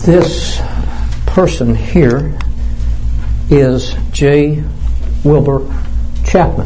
This person here is J. Wilbur Chapman.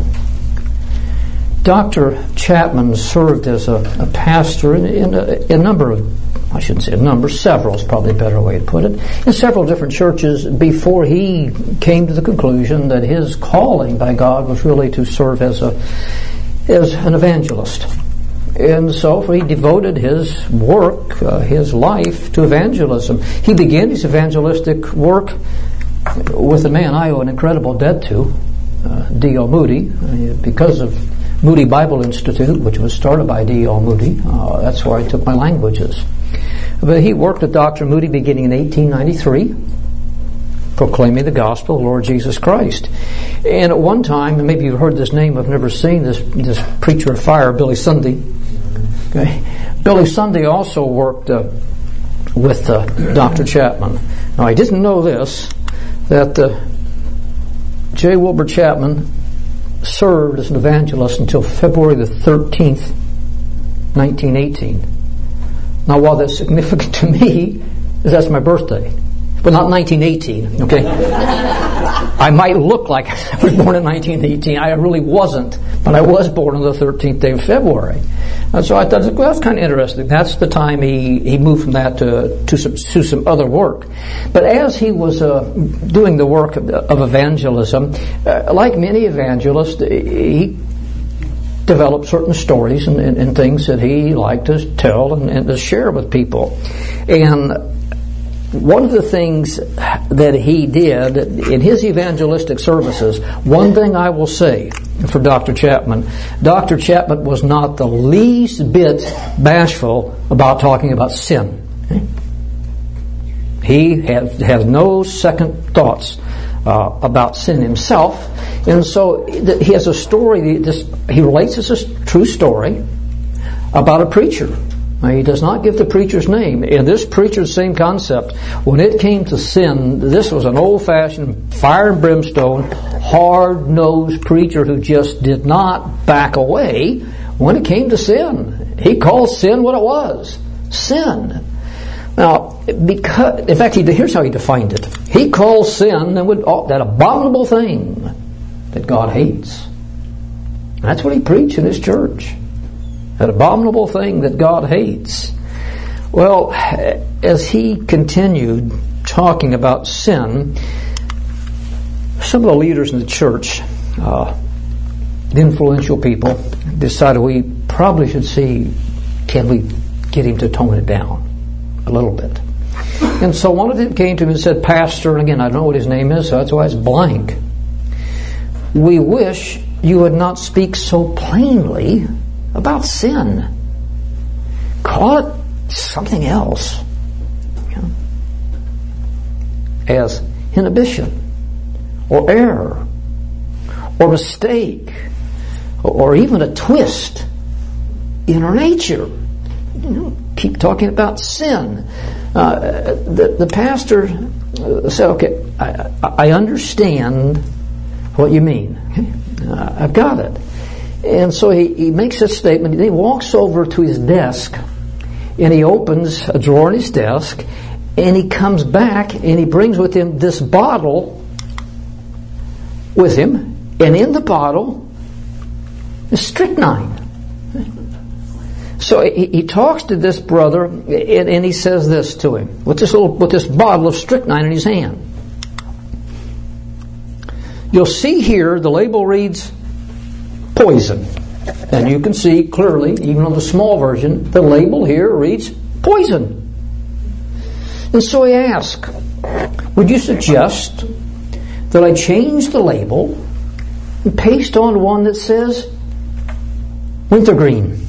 Dr. Chapman served as a pastor in a number of, I shouldn't say a number, several is probably a better way to put it, in several different churches before he came to the conclusion that his calling by God was really to serve as an evangelist. And so he devoted his work, his life, to evangelism. He began his evangelistic work with a man I owe an incredible debt to, D.L. Moody, because of Moody Bible Institute, which was started by D.L. Moody. That's where I took my languages. But he worked with Dr. Moody beginning in 1893, proclaiming the gospel of the Lord Jesus Christ. And at one time, and maybe you've heard this name, I've never seen this preacher of fire, Billy Sunday. Okay. Billy Sunday also worked with Dr. Chapman. Now, I didn't know this, that J. Wilbur Chapman served as an evangelist until February the 13th, 1918. Now, while that's significant to me, is that's my birthday. But not 1918, okay? I might look like I was born in 1918. I really wasn't, but I was born on the 13th day of February. And so I thought, well, that's kind of interesting. That's the time he moved from that to some other work. But as he was doing the work of evangelism, like many evangelists, he developed certain stories and things that he liked to tell and to share with people. And one of the things that he did in his evangelistic services, one thing I will say for Dr. Chapman was not the least bit bashful about talking about sin. He has no second thoughts about sin himself. And so he has a story, he relates this as a true story about a preacher. Now, he does not give the preacher's name. And this preacher's same concept. When it came to sin, this was an old-fashioned fire and brimstone, hard-nosed preacher who just did not back away when it came to sin. He called sin what it was. Sin. Now, because, in fact, here's how he defined it. He called sin that abominable thing that God hates. And that's what he preached in his church. That abominable thing that God hates. Well, as he continued talking about sin, some of the leaders in the church, the influential people, decided we probably should see, can we get him to tone it down a little bit? And so one of them came to him and said, Pastor, and again, I don't know what his name is, so that's why it's blank. We wish you would not speak so plainly about sin. Call it something else. As inhibition, or error, or mistake, or even a twist in our nature. Keep talking about sin. The pastor said, okay, I understand what you mean. I've got it. And so he makes a statement. He walks over to his desk and he opens a drawer in his desk and he comes back and he brings with him this bottle with him, and in the bottle is strychnine. So he talks to this brother and he says this to him with this bottle of strychnine in his hand. You'll see here the label reads poison. And you can see clearly, even on the small version, the label here reads poison. And so he asked, would you suggest that I change the label and paste on one that says wintergreen?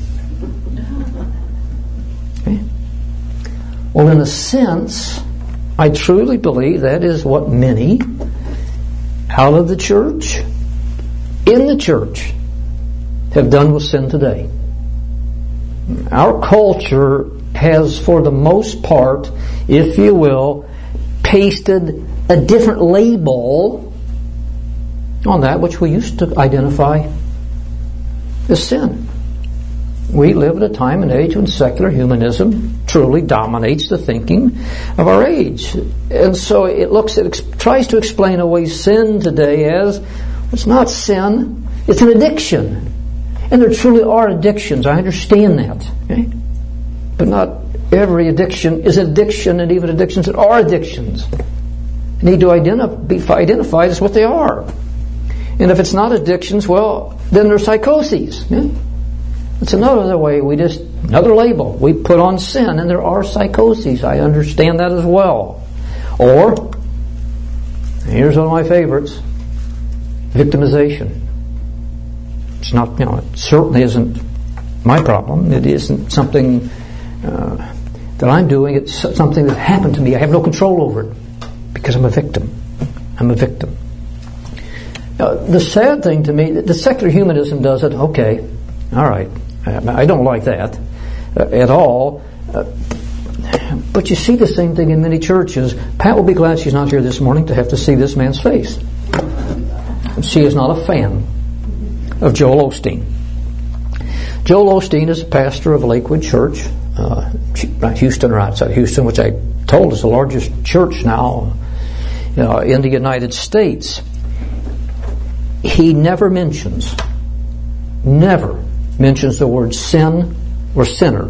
Okay. Well, in a sense, I truly believe that is what many out of the church, in the church, have done with sin today. Our culture has, for the most part, if you will, pasted a different label on that which we used to identify as sin. We live at a time and age when secular humanism truly dominates the thinking of our age. And so it tries to explain away sin today as, it's not sin, it's an addiction. And there truly are addictions, I understand that. Okay? But not every addiction is addiction, and even addictions that are addictions need to be identified as what they are. And if it's not addictions, well, then they're psychoses. Yeah? It's another way, another label we put on sin, and there are psychoses. I understand that as well. Or, here's one of my favorites, victimization. It's not, it certainly isn't my problem. It isn't something that I'm doing. It's something that happened to me. I have no control over it because I'm a victim. I'm a victim. Now, the sad thing to me, the secular humanism does it. Okay, all right. I don't like that at all. But you see the same thing in many churches. Pat will be glad she's not here this morning to have to see this man's face. She is not a fan of Joel Osteen. Joel Osteen is a pastor of Lakewood Church, Houston or outside Houston, which I told is the largest church now in the United States. He never mentions the word sin or sinner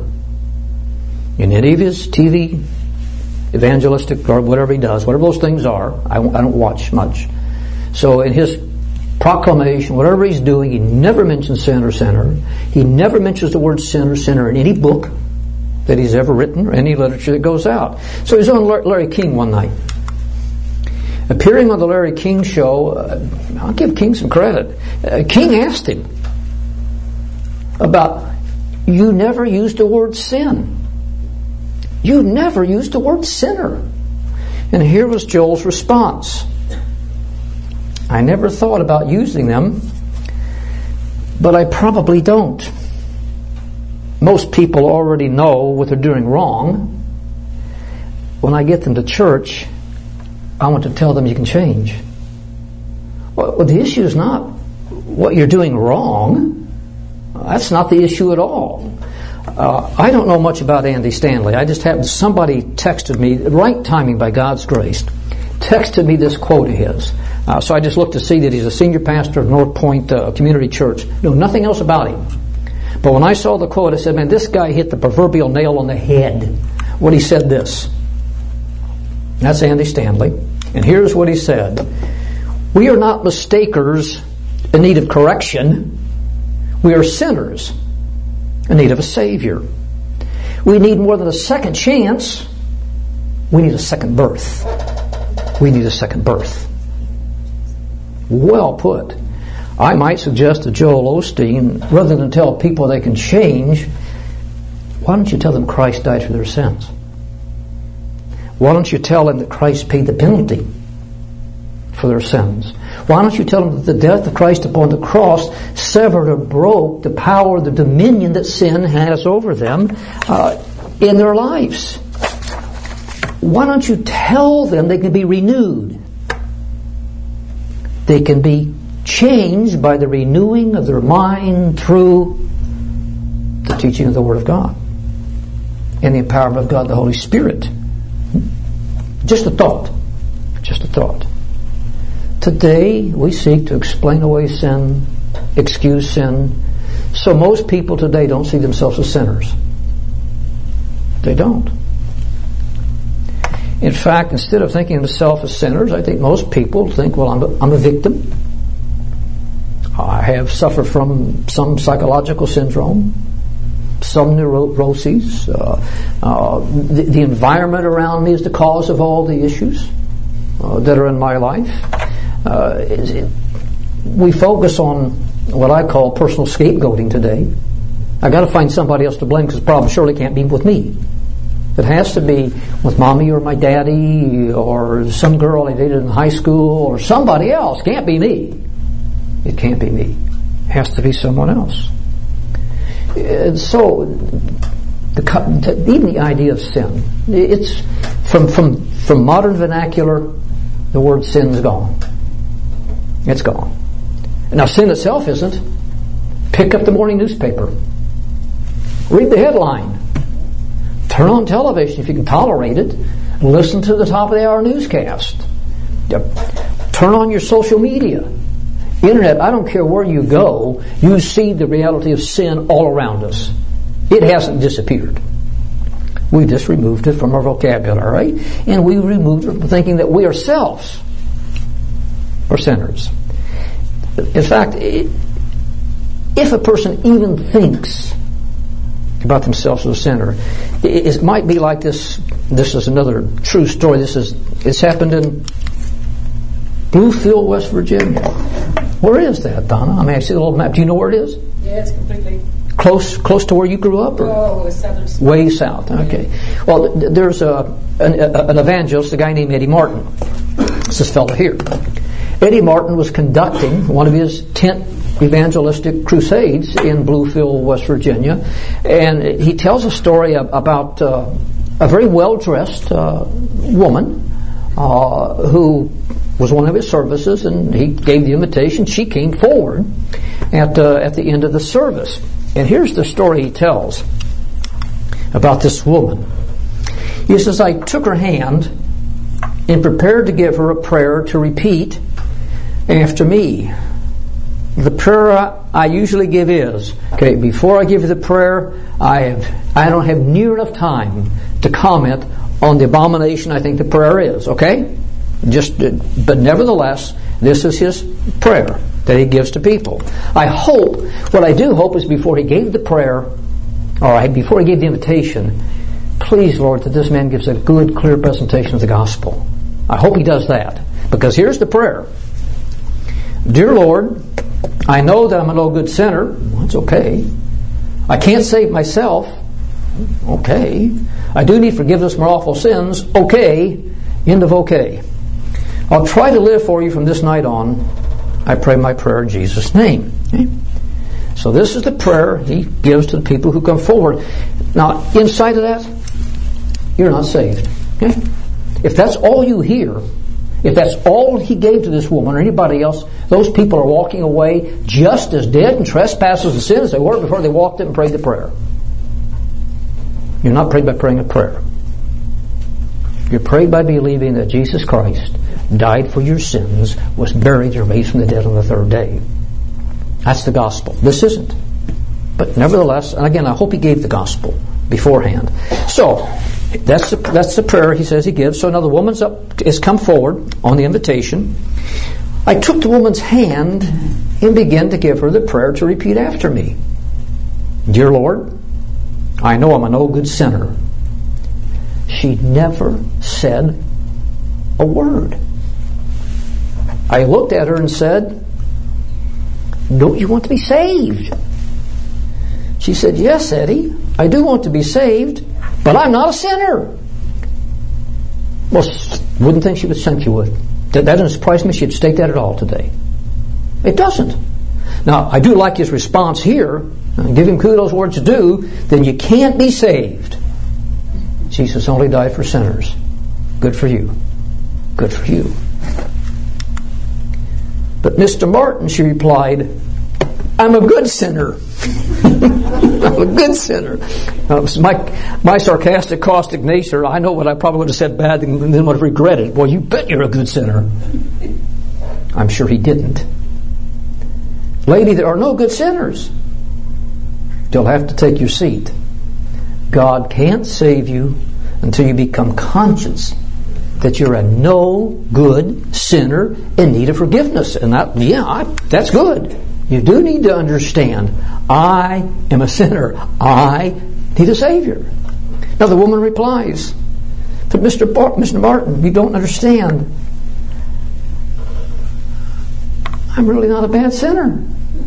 in any of his TV, evangelistic, or whatever he does, whatever those things are. I don't watch much. So in his proclamation, whatever he's doing, he never mentions sin or sinner. He never mentions the word sin or sinner in any book that he's ever written or any literature that goes out. So he's on Larry King one night. Appearing on the Larry King show, I'll give King some credit. King asked him about, you never used the word sin. You never used the word sinner. And here was Joel's response. I never thought about using them, but I probably don't. Most people already know what they're doing wrong. When I get them to church, I want to tell them you can change. Well, the issue is not what you're doing wrong. That's not the issue at all. I don't know much about Andy Stanley. I just happened, somebody texted me, right timing by God's grace, texted me this quote of his. So I just looked to see that he's a senior pastor of North Point Community Church. Know nothing else about him. But when I saw the quote, I said, man, this guy hit the proverbial nail on the head when he said this. That's Andy Stanley. And here's what he said. We are not mistakers in need of correction. We are sinners in need of a Savior. We need more than a second chance. We need a second birth. We need a second birth. Well put. I might suggest to Joel Osteen, rather than tell people they can change, why don't you tell them Christ died for their sins? Why don't you tell them that Christ paid the penalty for their sins? Why don't you tell them that the death of Christ upon the cross severed or broke the power, the dominion that sin has over them in their lives? Why don't you tell them they can be renewed? They can be changed by the renewing of their mind through the teaching of the Word of God and the empowerment of God, the Holy Spirit. Just a thought. Just a thought. Today, we seek to explain away sin, excuse sin. So most people today don't see themselves as sinners. They don't. In fact, instead of thinking of themselves as sinners, I think most people think, well, I'm a victim. I have suffered from some psychological syndrome, some neuroses. The environment around me is the cause of all the issues that are in my life. We focus on what I call personal scapegoating today. I got to find somebody else to blame because the problem surely can't be with me. It has to be with mommy or my daddy or some girl I dated in high school or somebody else. Can't be me. It can't be me. It has to be someone else. And so, even the idea of sin, it's from modern vernacular, the word sin's gone. It's gone. Now, sin itself isn't. Pick up the morning newspaper. Read the headline. Turn on television if you can tolerate it. Listen to the top of the hour newscast. Turn on your social media. Internet, I don't care where you go, you see the reality of sin all around us. It hasn't disappeared. We just removed it from our vocabulary, and we removed it from thinking that we ourselves are sinners. In fact, if a person even thinks about themselves as a sinner, it might be like this. This is another true story. It's happened in Bluefield, West Virginia. Where is that, Donna? I mean, I see the little map. Do you know where it is? Yeah, it's completely close to where you grew up, or way south. Okay. Well, there's an evangelist, a guy named Eddie Martin. It's this fellow here. Eddie Martin was conducting one of his tent evangelistic crusades in Bluefield, West Virginia, and he tells a story about a very well-dressed woman who was one of his services, and he gave the invitation. She came forward at the end of the service. And here's the story he tells about this woman. He says, I took her hand and prepared to give her a prayer to repeat after me. The prayer I usually give is, okay, before I give you the prayer, I don't have near enough time to comment on the abomination I think the prayer is, okay? But nevertheless, this is his prayer that he gives to people. What I do hope is before he gave the prayer, or before he gave the invitation, please, Lord, that this man gives a good, clear presentation of the gospel. I hope he does that. Because here's the prayer. Dear Lord, I know that I'm a no good sinner. Well, that's okay. I can't save myself. Okay. I do need forgiveness for my awful sins. Okay. End of okay. I'll try to live for you from this night on. I pray my prayer in Jesus' name. Okay? So this is the prayer he gives to the people who come forward. Now, inside of that, you're not saved. Okay? If that's all you hear, if that's all he gave to this woman or anybody else, those people are walking away just as dead in trespasses and sins as they were before they walked in and prayed the prayer. You're not prayed by praying a prayer. You're prayed by believing that Jesus Christ died for your sins, was buried, and raised from the dead on the third day. That's the gospel. This isn't. But nevertheless, and again, I hope he gave the gospel beforehand. So, that's the prayer he says he gives. So now the woman's has come forward on the invitation. I took the woman's hand and began to give her the prayer to repeat after me. Dear Lord, I know I'm a no good sinner. She never said a word. I looked at her and said, don't you want to be saved? She said, yes, Eddie, I do want to be saved, but I'm not a sinner. Well, wouldn't think she would think you would. That doesn't surprise me she'd state that at all today. It doesn't. Now, I do like his response here. Give him kudos where it's due. Then you can't be saved. Jesus only died for sinners. Good for you. Good for you. But Mr. Martin, she replied, I'm a good sinner. I'm a good sinner. My sarcastic, caustic nature, I know what I probably would have said bad and then would have regretted. Well, you bet you're a good sinner. I'm sure he didn't. Lady, there are no good sinners. You'll have to take your seat. God can't save you until you become conscious that you're a no good sinner in need of forgiveness. And that's good. You do need to understand, I am a sinner. I need a Savior. Now the woman replies, but Mr. Martin, you don't understand. I'm really not a bad sinner.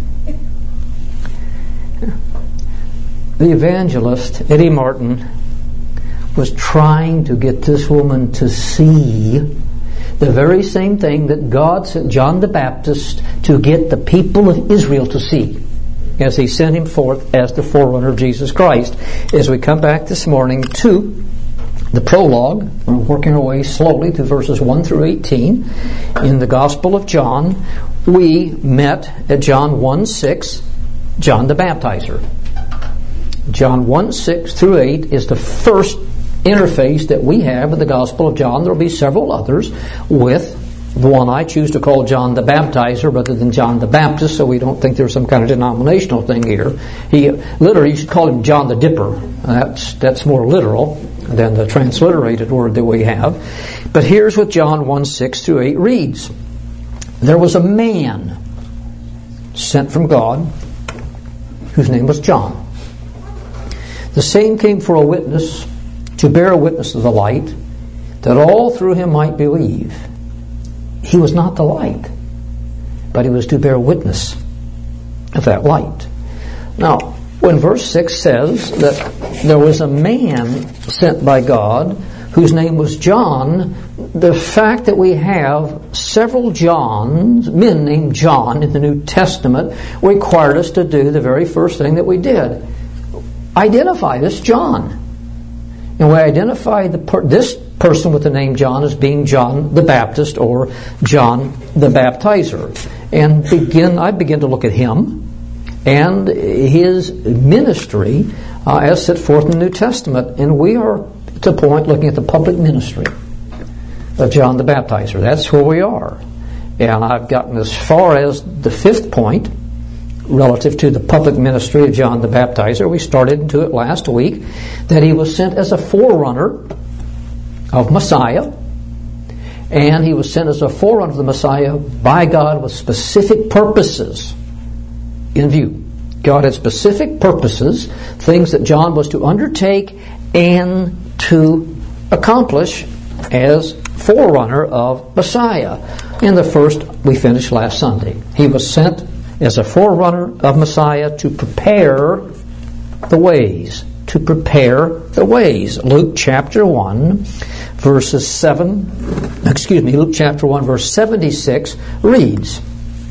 The evangelist, Eddie Martin, was trying to get this woman to see the very same thing that God sent John the Baptist to get the people of Israel to see as he sent him forth as the forerunner of Jesus Christ. As we come back this morning to the prologue, we're working our way slowly through verses 1 through 18 in the Gospel of John. We met at John 1:6, John the Baptizer. John 1:6 through 8 is the first interface that we have with the Gospel of John. There will be several others with the one I choose to call John the Baptizer rather than John the Baptist, so we don't think there's some kind of denominational thing here. He literally, you should call him John the Dipper. That's more literal than the transliterated word that we have. But here's what John 1:6 through 8 reads. There was a man sent from God whose name was John. The same came for a witness, to bear witness of the light, that all through him might believe. He was not the light, but he was to bear witness of that light. Now, when verse 6 says that there was a man sent by God whose name was John, the fact that we have several Johns, men named John in the New Testament, required us to do the very first thing that we did. Identify this John. And we identify this person with the name John as being John the Baptist or John the Baptizer. And I begin to look at him and his ministry as set forth in the New Testament. And we are at the point looking at the public ministry of John the Baptizer. That's where we are. And I've gotten as far as the fifth point relative to the public ministry of John the Baptizer. We started into it last week, that he was sent as a forerunner of Messiah, and he was sent as a forerunner of the Messiah by God with specific purposes in view. God had specific purposes, things that John was to undertake and to accomplish as forerunner of Messiah. And the first we finished last Sunday. He was sent as a forerunner of Messiah to prepare the ways. To prepare the ways. Luke chapter 1, Luke chapter 1, verse 76 reads,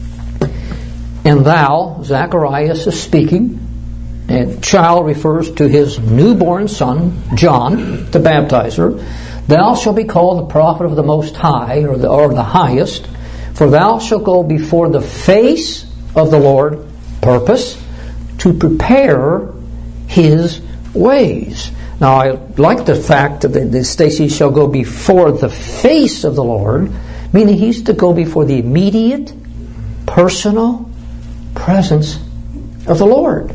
And thou, Zacharias is speaking, and child refers to his newborn son, John the Baptizer, thou shalt be called the prophet of the Most High, or the highest, for thou shalt go before the face of the Lord, purpose, to prepare his ways. Now, I like the fact that the Stacy shall go before the face of the Lord, meaning he's to go before the immediate, personal presence of the Lord.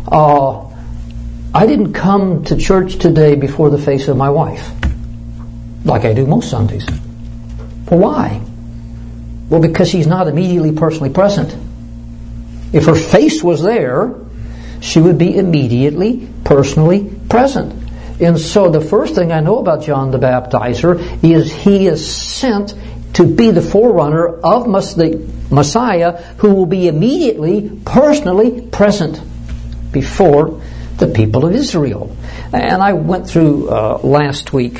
I didn't come to church today before the face of my wife, like I do most Sundays. Well, why? Well, because she's not immediately personally present. If her face was there, she would be immediately personally present. And so the first thing I know about John the Baptizer is he is sent to be the forerunner of the Messiah, who will be immediately personally present before the people of Israel. And I went through last week,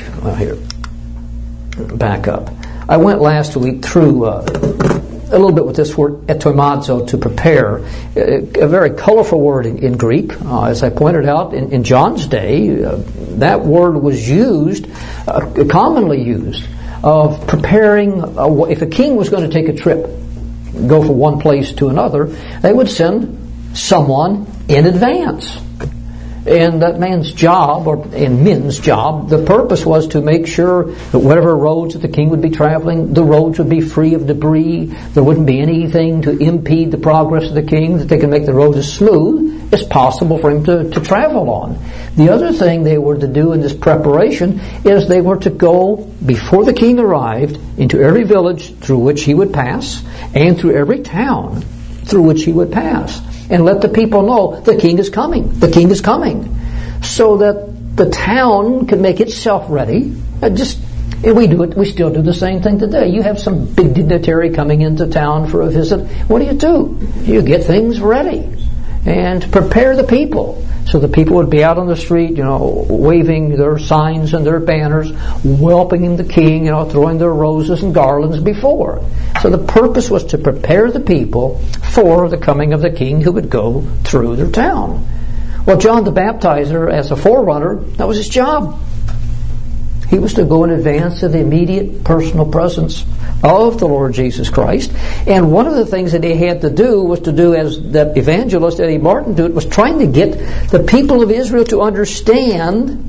back up. I went last week through a little bit with this word etoimazo, to prepare, a very colorful word in Greek. As I pointed out, in John's day, that word was used, commonly used, of preparing. If a king was going to take a trip, go from one place to another, they would send someone in advance. And that man's job, and men's job, the purpose was to make sure that whatever roads that the king would be traveling, the roads would be free of debris. There wouldn't be anything to impede the progress of the king, that they could make the road as smooth as possible for him to travel on. The other thing they were to do in this preparation is they were to go, before the king arrived, into every village through which he would pass, and through every town through which he would pass, and let the people know the king is coming. The king is coming. So that the town could make itself ready. And we do it. We still do the same thing today. You have some big dignitary coming into town for a visit. What do? You get things ready and prepare the people. So the people would be out on the street, waving their signs and their banners, welcoming the king, throwing their roses and garlands before. So the purpose was to prepare the people for the coming of the king who would go through their town. Well, John the Baptizer, as a forerunner, that was his job. He was to go in advance of the immediate personal presence of the Lord Jesus Christ. And one of the things that he had to do was to do, as the evangelist Eddie Martin did, was trying to get the people of Israel to understand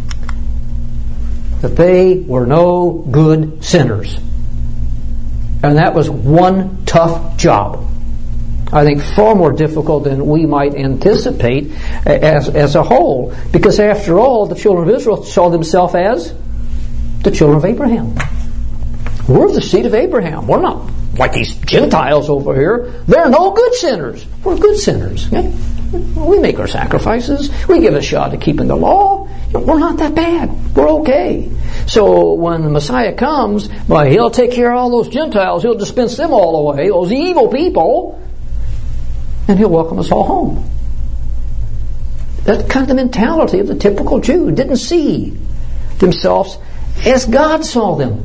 that they were no good sinners. And that was one tough job. I think far more difficult than we might anticipate as a whole. Because after all, the children of Israel saw themselves as the children of Abraham. We're the seed of Abraham. We're not like these Gentiles over here. They're no good sinners. We're good sinners. Okay? We make our sacrifices. We give a shot at keeping the law. We're not that bad. We're okay. So when the Messiah comes, well, he'll take care of all those Gentiles. He'll dispense them all away, those evil people, and he'll welcome us all home. That's kind of the mentality of the typical Jew. Didn't see themselves as God saw them.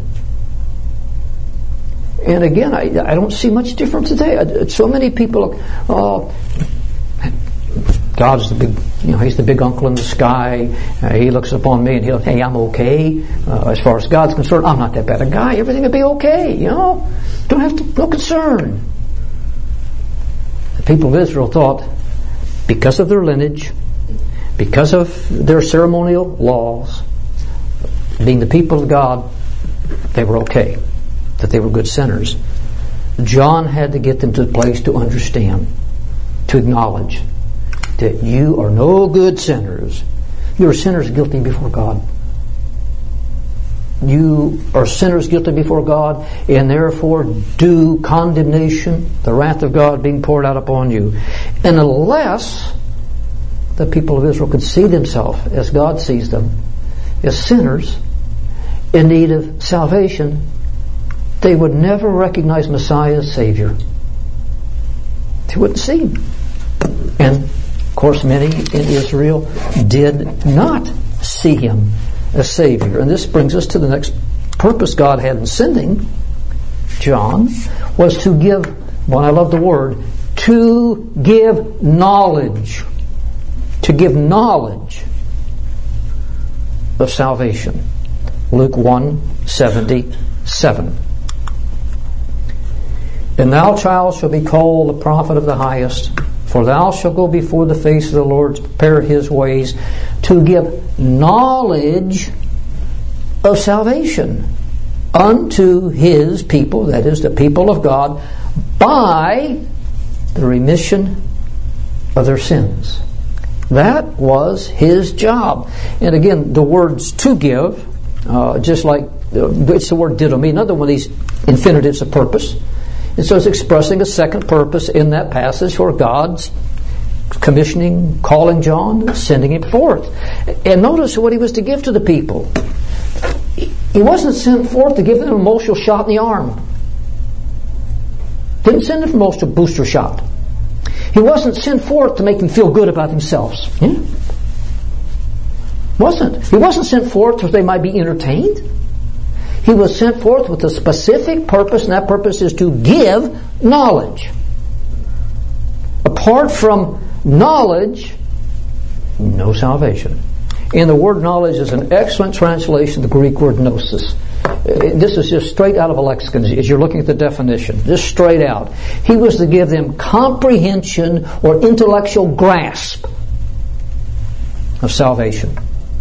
And again, I don't see much different today. So many people, God's the big, He's the big uncle in the sky. He looks upon me and he'll, hey, I'm okay. As far as God's concerned, I'm not that bad a guy. Everything will be okay. Don't have to, no concern. The people of Israel thought, because of their lineage, because of their ceremonial laws, being the people of God, they were okay. That they were good sinners. John had to get them to the place to understand, to acknowledge that you are no good sinners. You are sinners guilty before God. You are sinners guilty before God, and therefore due condemnation, the wrath of God being poured out upon you. And unless the people of Israel could see themselves as God sees them, as sinners in need of salvation, they would never recognize Messiah as Savior. They wouldn't see Him. And, of course, many in Israel did not see Him as Savior. And this brings us to the next purpose God had in sending John, was to give, well, I love the word, to give knowledge. To give knowledge of salvation. Luke 1:77. And thou, child, shalt be called the prophet of the highest, for thou shalt go before the face of the Lord to prepare His ways, to give knowledge of salvation unto His people, that is, the people of God, by the remission of their sins. That was His job. And again, the words to give, just like it's the word didomi, another one of these infinitives of purpose. And so it's expressing a second purpose in that passage for God's commissioning, calling John, sending him forth. And notice what he was to give to the people. He wasn't sent forth to give them an emotional shot in the arm. Didn't send them an emotional booster shot. He wasn't sent forth to make them feel good about themselves. Wasn't. He wasn't sent forth so they might be entertained. He was sent forth with a specific purpose, and that purpose is to give knowledge. Apart from knowledge, no salvation. And the word knowledge is an excellent translation of the Greek word gnosis. This is just straight out of a lexicon as you're looking at the definition. Just straight out. He was to give them comprehension or intellectual grasp of salvation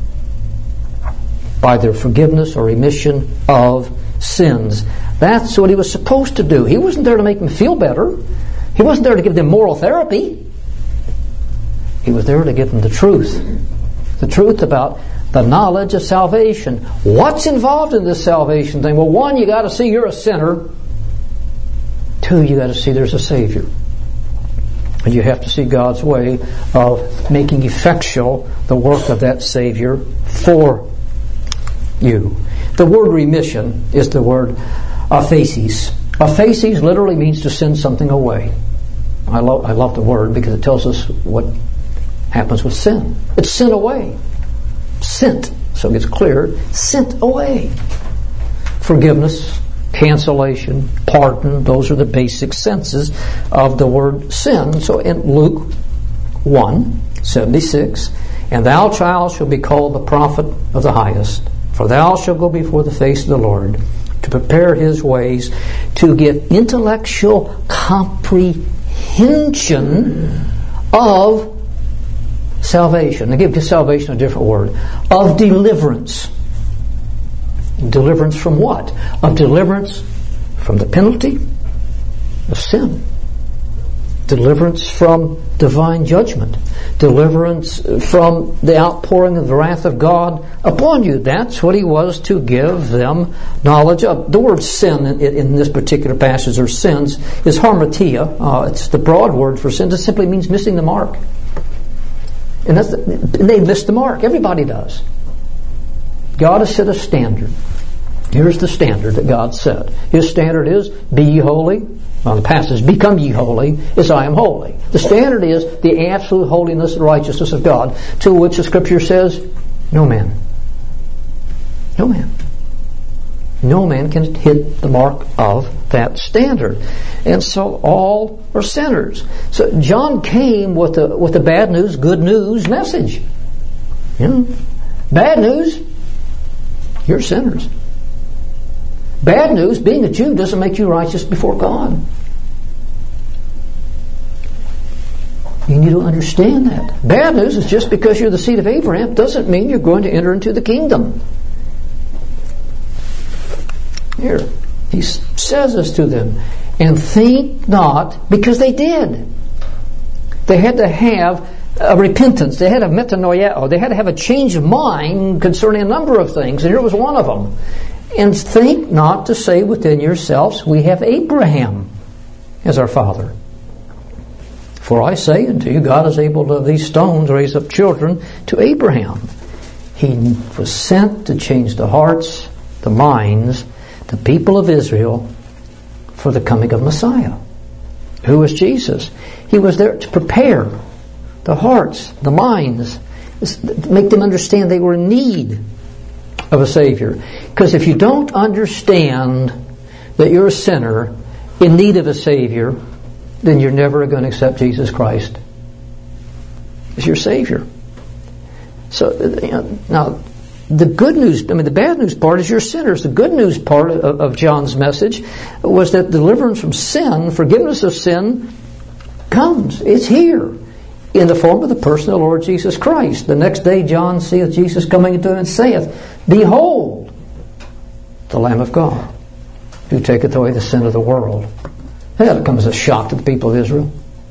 by their forgiveness or remission of sins. That's what he was supposed to do. He wasn't there to make them feel better. He wasn't there to give them moral therapy. He was there to give them the truth. The truth about the knowledge of salvation. What's involved in this salvation thing? Well, one, you got to see you're a sinner. Two, you got to see there's a Savior. And you have to see God's way of making effectual the work of that Savior for you. The word remission is the word aphasis. Aphasis literally means to send something away. I love the word because it tells us what happens with sin. It's sent away. Sent. So it gets clear. Sent away. Forgiveness, cancellation, pardon, those are the basic senses of the word sin. So in Luke 1:76, and thou, child, shalt be called the prophet of the highest, For thou shalt go before the face of the Lord to prepare His ways, to give intellectual comprehension of salvation. I give salvation a different word. Of deliverance. Deliverance from what? Of deliverance from the penalty of sin. Deliverance from divine judgment. Deliverance from the outpouring of the wrath of God upon you. That's what He was to give them knowledge of. The word sin in this particular passage, or sins, is harmatia. It's the broad word for sin. It simply means missing the mark. And they missed the mark. Everybody does. God has set a standard. Here's the standard that God set. His standard is, be ye holy. Well, the passage, become ye holy, as I am holy. The standard is the absolute holiness and righteousness of God, to which the Scripture says, no man. No man. No man can hit the mark of that standard. And so all are sinners. So John came with a bad news, good news message. You know, bad news, you're sinners. Bad news, being a Jew doesn't make you righteous before God. You need to understand that. Bad news is just because you're the seed of Abraham doesn't mean you're going to enter into the kingdom. Here, he says this to them, and think not, because they did. They had to have a repentance. They had a metanoia. They had to have a change of mind concerning a number of things, and here was one of them. And think not to say within yourselves, we have Abraham as our father. For I say unto you, God is able to, of these stones, raise up children to Abraham. He was sent to change the hearts, the minds, the people of Israel for the coming of Messiah. Who was Jesus? He was there to prepare the hearts, the minds, make them understand they were in need of a Savior. Because if you don't understand that you're a sinner in need of a Savior, then you're never going to accept Jesus Christ as your Savior. So, now, the good news, the bad news part is you're sinners. The good news part of John's message was that deliverance from sin, forgiveness of sin, comes. It's here in the form of the person of the Lord Jesus Christ. The next day John seeth Jesus coming into him and saith, Behold, the Lamb of God, who taketh away the sin of the world. That comes as a shock to the people of Israel.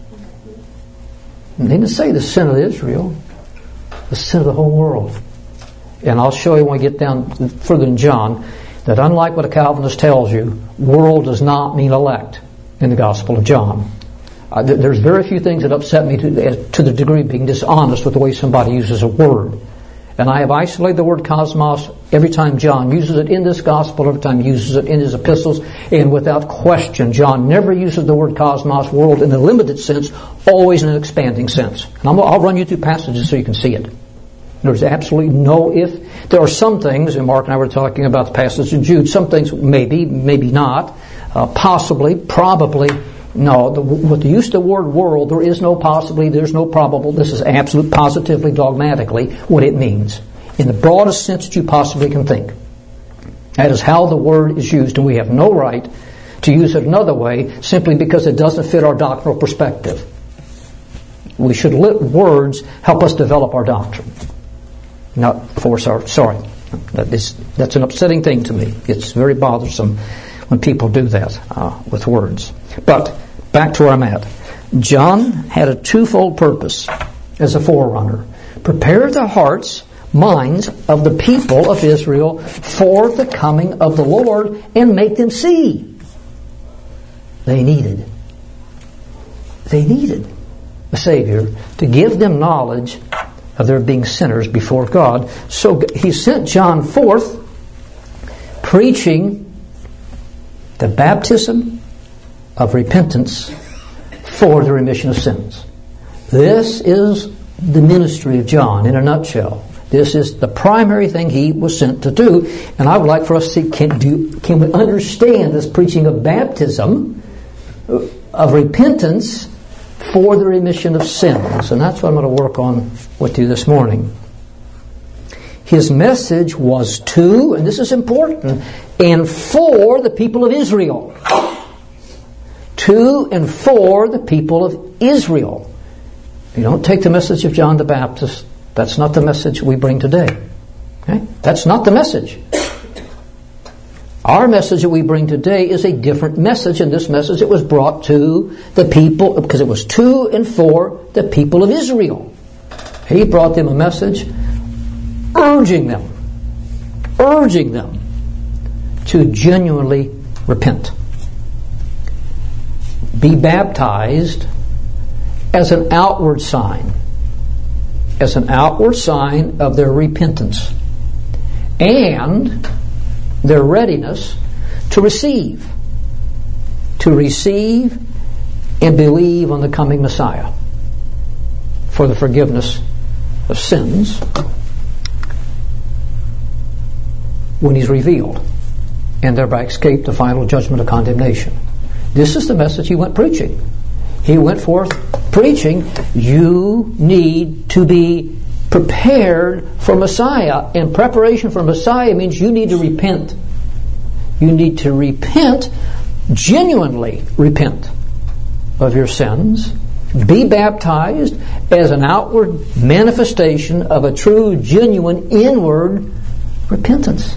And he didn't say the sin of Israel, the sin of the whole world. And I'll show you when we get down further in John that unlike what a Calvinist tells you, world does not mean elect in the Gospel of John. There's very few things that upset me to the degree of being dishonest with the way somebody uses a word. And I have isolated the word cosmos every time John uses it in this Gospel, every time he uses it in his epistles, and without question, John never uses the word cosmos, world, in a limited sense, always in an expanding sense. And I'll run you through passages so you can see it. There's absolutely no if. There are some things, and Mark and I were talking about the passage in Jude, some things maybe, maybe not, possibly, probably. No, with the use of the word world, there is no possibly, there's no probable. This is absolute, positively, dogmatically what it means. In the broadest sense that you possibly can think. That is how the word is used, and we have no right to use it another way simply because it doesn't fit our doctrinal perspective. We should let words help us develop our doctrine. Not force our, sorry. That's an upsetting thing to me. It's very bothersome when people do that with words. But back to where I'm at. John had a twofold purpose as a forerunner. Prepare the hearts, minds of the people of Israel for the coming of the Lord and make them see. They needed a Savior to give them knowledge of their being sinners before God. So he sent John forth preaching the baptism of repentance for the remission of sins. This is the ministry of John in a nutshell. This is the primary thing he was sent to do. And I would like for us to see, can we understand this preaching of baptism, of repentance for the remission of sins? And that's what I'm going to work on with you this morning. His message was to, and this is important, and for the people of Israel. To and for the people of Israel. You don't take the message of John the Baptist. That's not the message we bring today. Okay? That's not the message. Our message that we bring today is a different message, and this message it was brought to the people, because it was to and for the people of Israel. He brought them a message urging them to genuinely repent. Be baptized as an outward sign of their repentance and their readiness to receive and believe on the coming Messiah for the forgiveness of sins when He's revealed, and thereby escape the final judgment of condemnation. This is the message He went preaching. He went forth preaching, you need to be prepared for Messiah. And preparation for Messiah means you need to repent. You need to repent, genuinely repent of your sins. Be baptized as an outward manifestation of a true, genuine, inward repentance.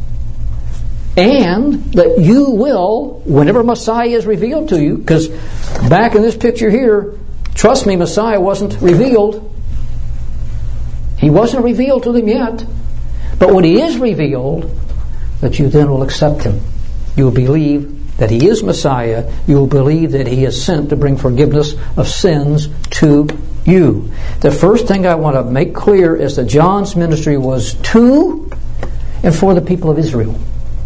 And that you will, whenever Messiah is revealed to you, because back in this picture here, trust me, Messiah wasn't revealed. He wasn't revealed to them yet. But when He is revealed, that you then will accept Him. You will believe that He is Messiah. You will believe that He is sent to bring forgiveness of sins to you. The first thing I want to make clear is that John's ministry was to and for the people of Israel.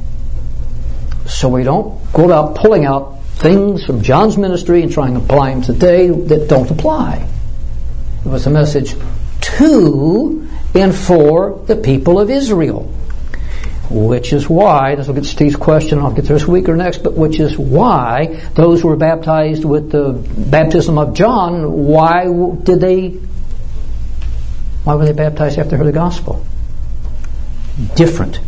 So we don't go about pulling out things from John's ministry and trying to apply them today that don't apply. It was a message to and for the people of Israel. Which is why, this will get Steve's question, I'll get to this week or next, but which is why those who were baptized with the baptism of John, why were they baptized after they heard the gospel? Different.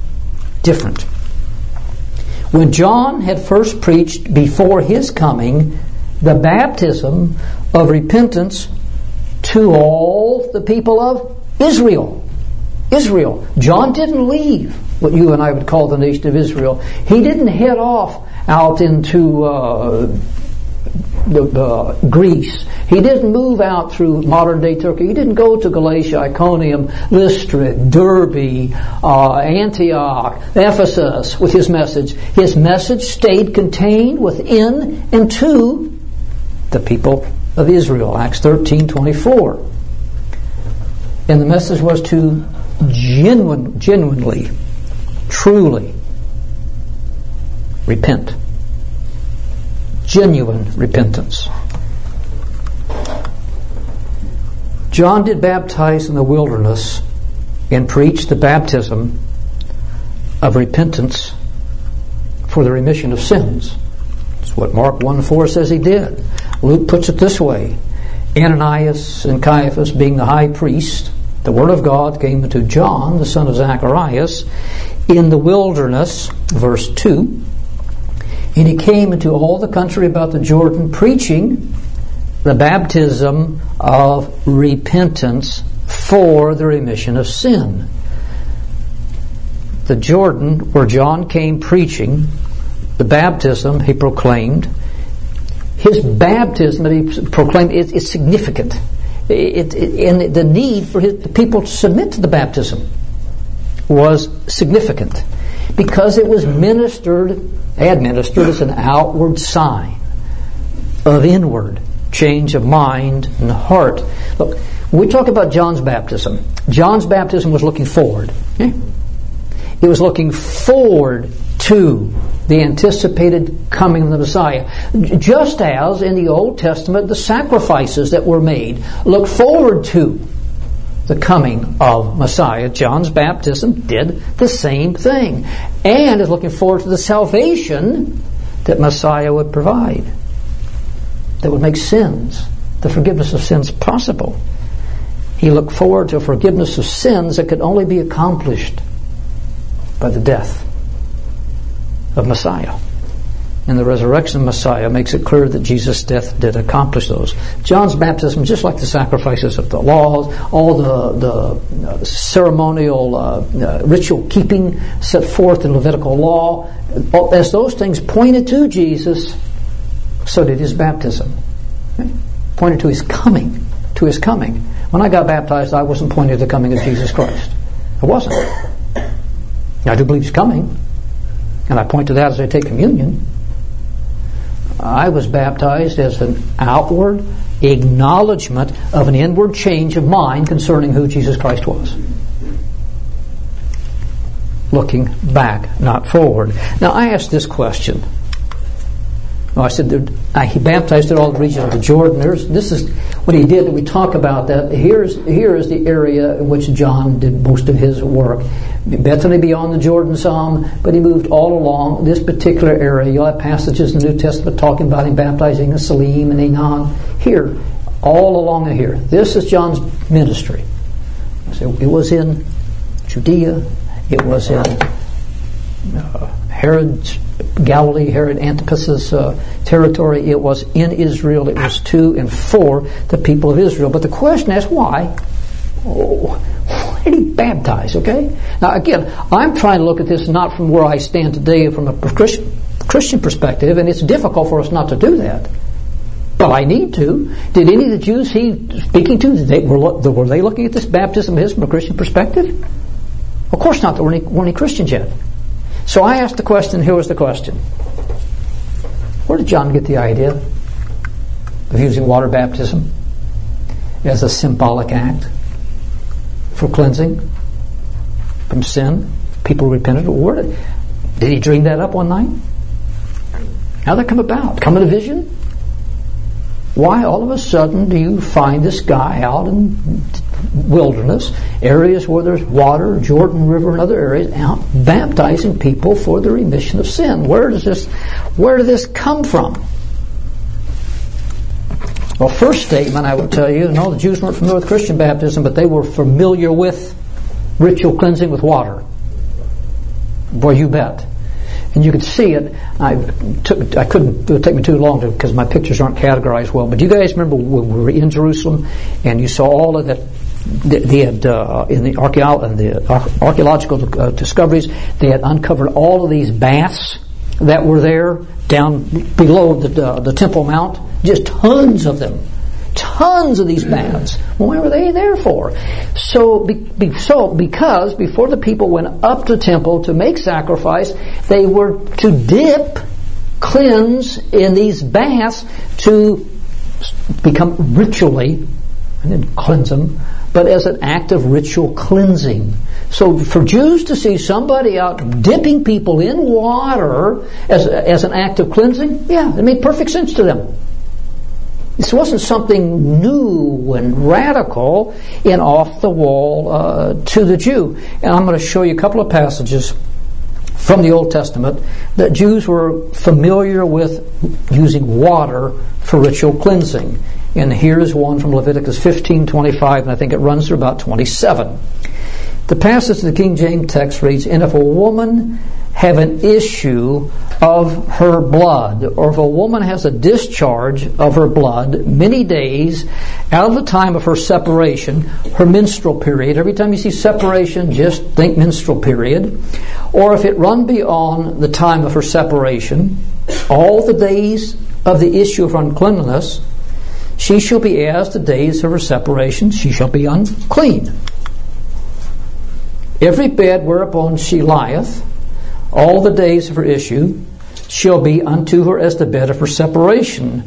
When John had first preached before his coming the baptism of repentance to all the people of Israel. John didn't leave what you and I would call the nation of Israel. He didn't head off out into Greece. He didn't move out through modern-day Turkey. He didn't go to Galatia, Iconium, Lystra, Derbe, Antioch, Ephesus with his message. His message stayed contained within and to the people of Israel. Acts 13:24. And the message was to genuinely, truly repent. Genuine repentance. John did baptize in the wilderness and preach the baptism of repentance for the remission of sins. That's what Mark 1:4 says he did. Luke puts it this way: Ananias and Caiaphas, being the high priest, the word of God came to John, the son of Zacharias, in the wilderness, verse 2, and he came into all the country about the Jordan, preaching the baptism of repentance for the remission of sin. The Jordan, where John came preaching the baptism he proclaimed, his baptism that he proclaimed is significant. And the need for the people to submit to the baptism was significant because it was administered as an outward sign of inward change of mind and heart. Look, when we talk about John's baptism was looking forward. Okay? It was looking forward to the anticipated coming of the Messiah. Just as in the Old Testament, the sacrifices that were made look forward to the coming of Messiah. John's baptism did the same thing and is looking forward to the salvation that Messiah would provide, that would make sins, the forgiveness of sins, possible. He looked forward to forgiveness of sins that could only be accomplished by the death of Messiah. And the resurrection of Messiah makes it clear that Jesus' death did accomplish those. John's baptism, just like the sacrifices of the laws, all the ceremonial ritual keeping set forth in Levitical law, as those things pointed to Jesus, so did his baptism. Okay? Pointed to his coming. To his coming. When I got baptized, I wasn't pointing to the coming of Jesus Christ. I wasn't. I do believe he's coming, and I point to that as I take communion. I was baptized as an outward acknowledgement of an inward change of mind concerning who Jesus Christ was. Looking back, not forward. Now, I asked this question. I said he baptized in all the region of the Jordan. This is what he did. We talk about that. Here is the area in which John did most of his work. Bethany beyond the Jordan some, but he moved all along this particular area. You'll have passages in the New Testament talking about him baptizing in Salim and Enon. Here, all along here. This is John's ministry. So it was in Judea. It was in Herod's Galilee, Herod Antipas's territory. It was in Israel. It was to and for the people of Israel. But the question is, why? Why did he baptize? Okay. Now again, I'm trying to look at this not from where I stand today, from a Christian perspective, and it's difficult for us not to do that. But I need to. Did any of the Jews he's speaking to, were they looking at this baptism of his from a Christian perspective? Of course not. They weren't any Christians yet. So I asked the question, here was the question. Where did John get the idea of using water baptism as a symbolic act for cleansing from sin? People repented. Did he dream that up one night? How did that come about? Come in a vision? Why all of a sudden do you find this guy out in wilderness, areas where there's water, Jordan River and other areas, out baptizing people for the remission of sin? Where did this come from? Well, first statement I would tell you, no, the Jews weren't familiar with Christian baptism, but they were familiar with ritual cleansing with water. Boy, you bet. And you could see it. It would take me too long because my pictures aren't categorized well. But do you guys remember when we were in Jerusalem and you saw all of that? They had in the archaeological discoveries, they had uncovered all of these baths that were there down below the Temple Mount. Just tons of them. Tons of these baths. Well, what were they there for? So because before the people went up to the temple to make sacrifice, they were to dip, cleanse in these baths to become ritually, and then cleanse them, but as an act of ritual cleansing. So for Jews to see somebody out dipping people in water as an act of cleansing, yeah, it made perfect sense to them. This wasn't something new and radical and off the wall to the Jew. And I'm going to show you a couple of passages from the Old Testament that Jews were familiar with using water for ritual cleansing. And here is one from Leviticus 15:25, and I think it runs through about 27. The passage of the King James text reads, "And if a woman have an issue of her blood, or if a woman has a discharge of her blood many days out of the time of her separation," her menstrual period. Every time you see separation, just think menstrual period. "Or if it run beyond the time of her separation, all the days of the issue of uncleanness, she shall be as the days of her separation, she shall be unclean. Every bed whereupon she lieth, all the days of her issue, shall be unto her as the bed of her separation.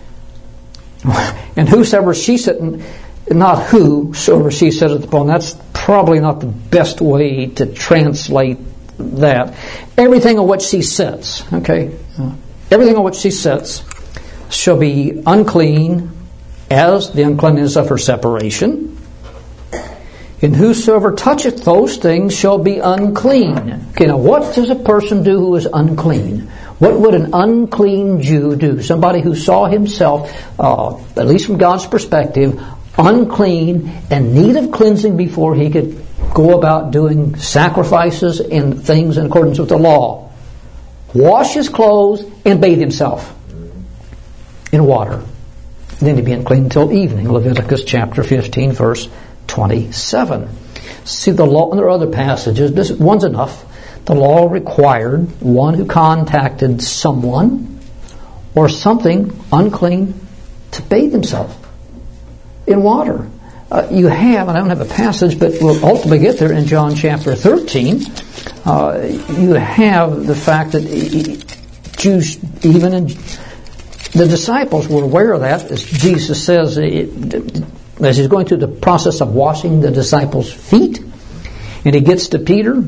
And whosoever she sitteth, not whosoever she sitteth upon," that's probably not the best way to translate that. Everything on which she sits, okay? Everything on which she sits shall be unclean as the uncleanness of her separation. And whosoever toucheth those things shall be unclean. Okay, now what does a person do who is unclean? What would an unclean Jew do? Somebody who saw himself, at least from God's perspective, unclean and need of cleansing before he could go about doing sacrifices and things in accordance with the law. Wash his clothes and bathe himself in water. Then he'd be unclean until evening. Leviticus chapter 15, verse 27. See, the law, and there are other passages. This one's enough. The law required one who contacted someone or something unclean to bathe himself in water. You have, and I don't have a passage, but we'll ultimately get there in John chapter 13. You have the fact that Jews, even in the disciples, were aware of that, as Jesus says, as he's going through the process of washing the disciples' feet, and he gets to Peter.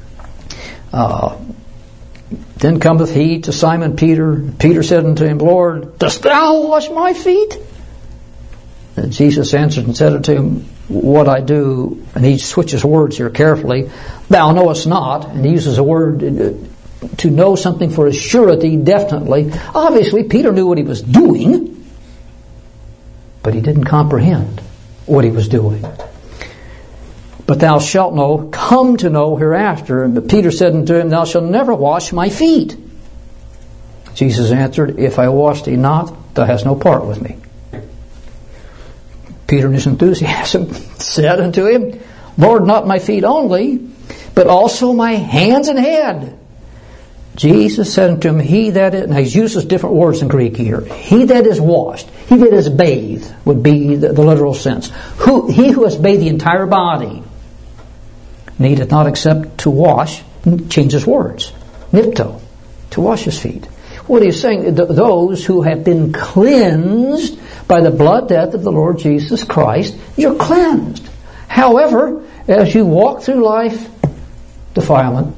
Then cometh he to Simon Peter. Peter said unto him, Lord, dost thou wash my feet? And Jesus answered and said unto him, what I do, and he switches words here carefully, thou knowest not, and he uses a word to know something for a surety, definitely. Obviously, Peter knew what he was doing, but he didn't comprehend what he was doing. But thou shalt know, come to know hereafter. And Peter said unto him, thou shalt never wash my feet. Jesus answered, if I wash thee not, thou hast no part with me. Peter in his enthusiasm said unto him, Lord, not my feet only, but also my hands and head. Jesus said unto him, he that is, now he uses different words in Greek here. He that is washed, he that is bathed would be the literal sense. He who has bathed the entire body needeth not except to wash, changes words, nipto, to wash his feet. What he's saying, those who have been cleansed by the blood death of the Lord Jesus Christ, you're cleansed. However, as you walk through life, defilement,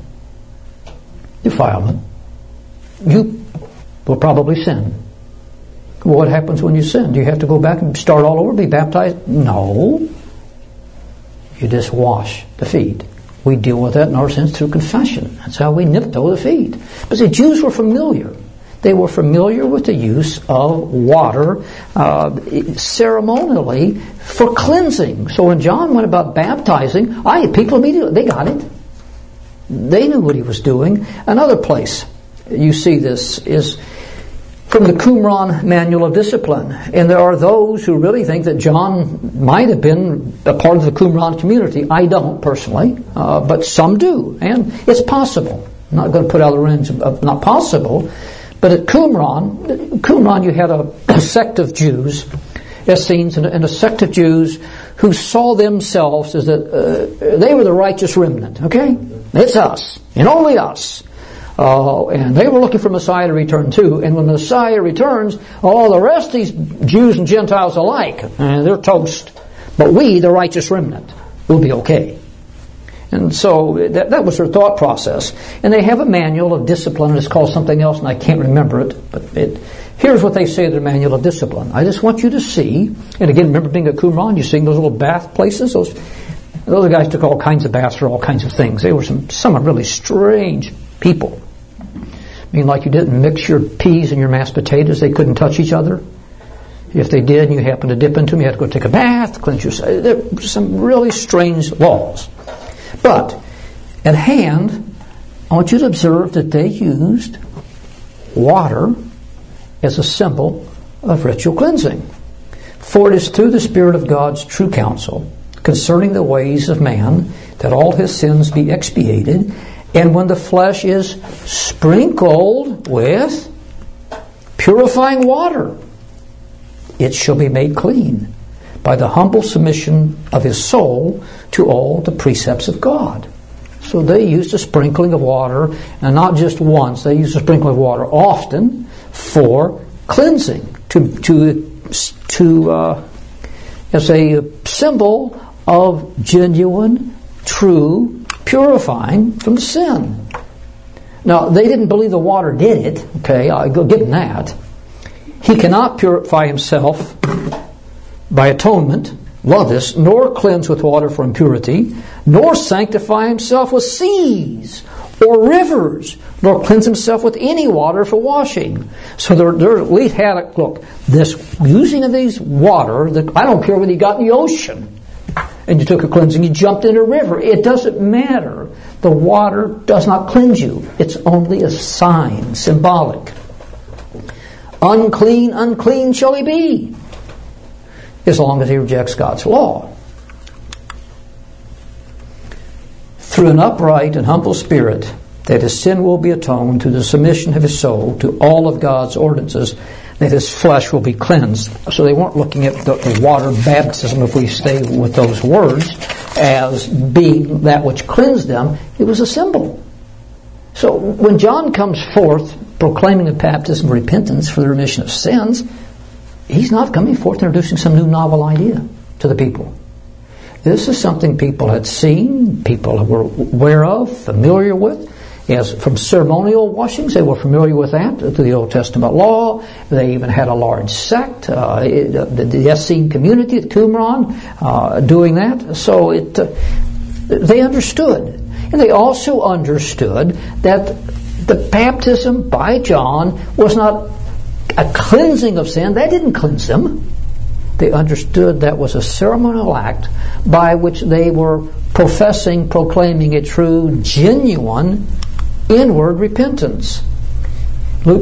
you will probably sin. What happens when you sin? Do you have to go back and start all over, be baptized? No. You just wash the feet. We deal with that in our sins through confession. That's how we nipto the feet. But the Jews were familiar. They were familiar with the use of water ceremonially for cleansing. So when John went about baptizing, people immediately, they got it. They knew what he was doing. Another place you see this is from the Qumran Manual of Discipline. And there are those who really think that John might have been a part of the Qumran community. I don't personally, but some do. And it's possible. I'm not going to put out the range of not possible. But at Qumran you had a sect of Jews, Essenes, and a sect of Jews who saw themselves as that they were the righteous remnant. Okay? It's us, and only us. And they were looking for Messiah to return too. And when Messiah returns, all the rest of these Jews and Gentiles alike, they're toast. But we, the righteous remnant, will be okay. And so that was their thought process. And they have a manual of discipline, and it's called something else, and I can't remember it. But here's what they say in their manual of discipline. I just want you to see, and again, remember being at Qumran, you seeing those little bath places? Those guys took all kinds of baths for all kinds of things. They were some really strange people. I mean, like you didn't mix your peas and your mashed potatoes, they couldn't touch each other. If they did and you happened to dip into them, you had to go take a bath, cleanse yourself. There were some really strange laws. But at hand, I want you to observe that they used water as a symbol of ritual cleansing. For it is through the Spirit of God's true counsel concerning the ways of man that all his sins be expiated, and when the flesh is sprinkled with purifying water, it shall be made clean by the humble submission of his soul to all the precepts of God. So they used a sprinkling of water, and not just once, they used a sprinkling of water often for cleansing, as a symbol of genuine, true purifying from sin. Now, they didn't believe the water did it. Okay, I'll go give them that. He cannot purify himself by atonement, love this, nor cleanse with water for impurity, nor sanctify himself with seas or rivers, nor cleanse himself with any water for washing. So they're at least had it. Look, this using of these water, I don't care whether you got in the ocean and you took a cleansing, you jumped in a river. It doesn't matter. The water does not cleanse you. It's only a sign, symbolic. Unclean, unclean shall he be, as long as he rejects God's law. Through an upright and humble spirit, that his sin will be atoned through the submission of his soul to all of God's ordinances, that his flesh will be cleansed. So they weren't looking at the water baptism, if we stay with those words, as being that which cleansed them. It was a symbol. So when John comes forth proclaiming a baptism of repentance for the remission of sins, he's not coming forth introducing some new novel idea to the people. This is something people had seen, people were aware of, familiar with. As from ceremonial washings, they were familiar with that through the Old Testament law. They even had a large sect, the Essene community at Qumran, doing that. So they understood. And they also understood that the baptism by John was not a cleansing of sin. That didn't cleanse them. They understood that was a ceremonial act by which they were proclaiming a true, genuine, inward repentance. Luke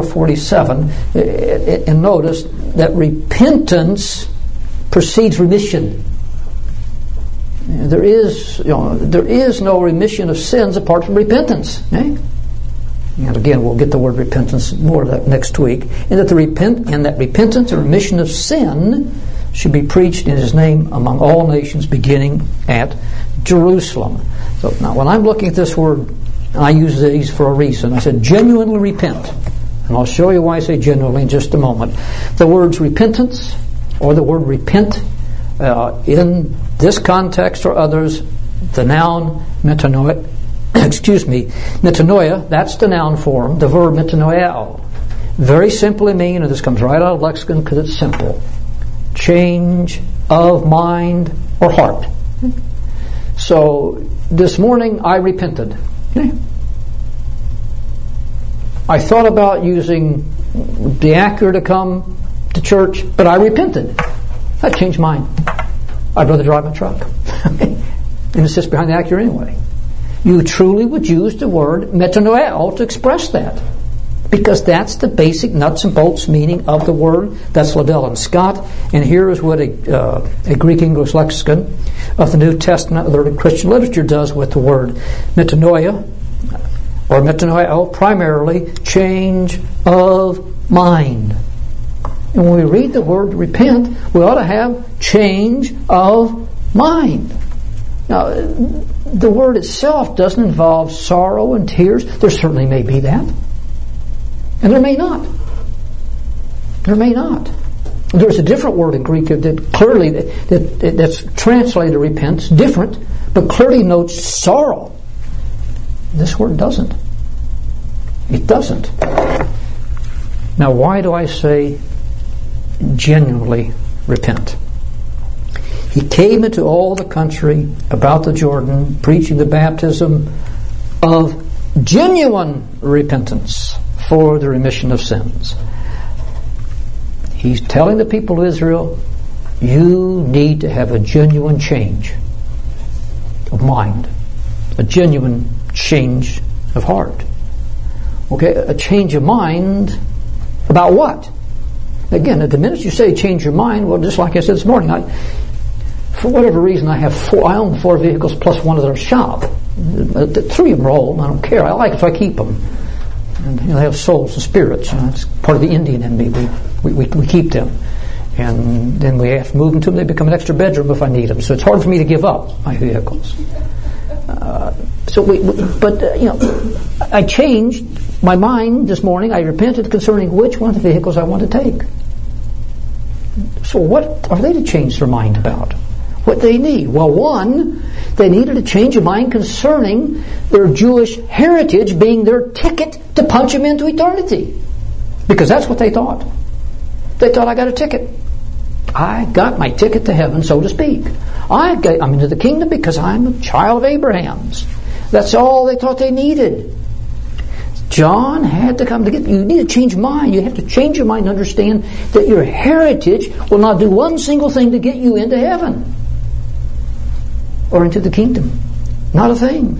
24:47, and notice that repentance precedes remission. There is no remission of sins apart from repentance. Okay? And again, we'll get the word repentance more of that next week. And that repentance and remission of sin should be preached in his name among all nations, beginning at Jerusalem. So now, when I'm looking at this word, I use these for a reason. I said genuinely repent, and I'll show you why I say genuinely in just a moment. The words repentance or the word repent, in this context or others, the noun metanoia. Metanoia, that's the noun form, the verb metanoia. Very simply mean, and this comes right out of lexicon because it's simple, change of mind or heart. So this morning I repented. Okay. I thought about using the Acura to come to church, but I repented. I changed mine. I'd rather drive my truck. And it sits behind the Acura anyway. You truly would use the word metanoia to express that, because that's the basic nuts and bolts meaning of the word. That's Liddell and Scott. And here is what a Greek English lexicon of the New Testament, the Christian literature, does with the word metanoia, or metanoia, primarily change of mind. And when we read the word repent, we ought to have change of mind. Now, the word itself doesn't involve sorrow and tears. There certainly may be that. And there may not. There may not. There's a different word in Greek that clearly, that's translated repent, different, but clearly notes sorrow. This word doesn't. It doesn't. Now, why do I say genuinely repent? He came into all the country about the Jordan, preaching the baptism of genuine repentance for the remission of sins. He's telling the people of Israel, you need to have a genuine change of mind, a genuine change of heart. Okay, a change of mind about what? Again, at the minute you say change your mind, well, just like I said this morning, for whatever reason, I own 4 vehicles plus one at our shop. 3 of them are old. I don't care. I like it if I keep them. And they have souls and spirits. It's part of the Indian in me. We keep them, and then we have to move them to them. They become an extra bedroom if I need them. So it's hard for me to give up my vehicles. I changed my mind this morning. I repented concerning which one of the vehicles I want to take. So what are they to change their mind about? What they need? Well, one, they needed a change of mind concerning their Jewish heritage being their ticket to punch them into eternity. Because that's what they thought. They thought, I got a ticket. I got my ticket to heaven, so to speak. I'm into the kingdom because I'm a child of Abraham's. That's all they thought they needed. John had to come to you need to change your mind. You have to change your mind and understand that your heritage will not do one single thing to get you into heaven or into the kingdom. Not a thing.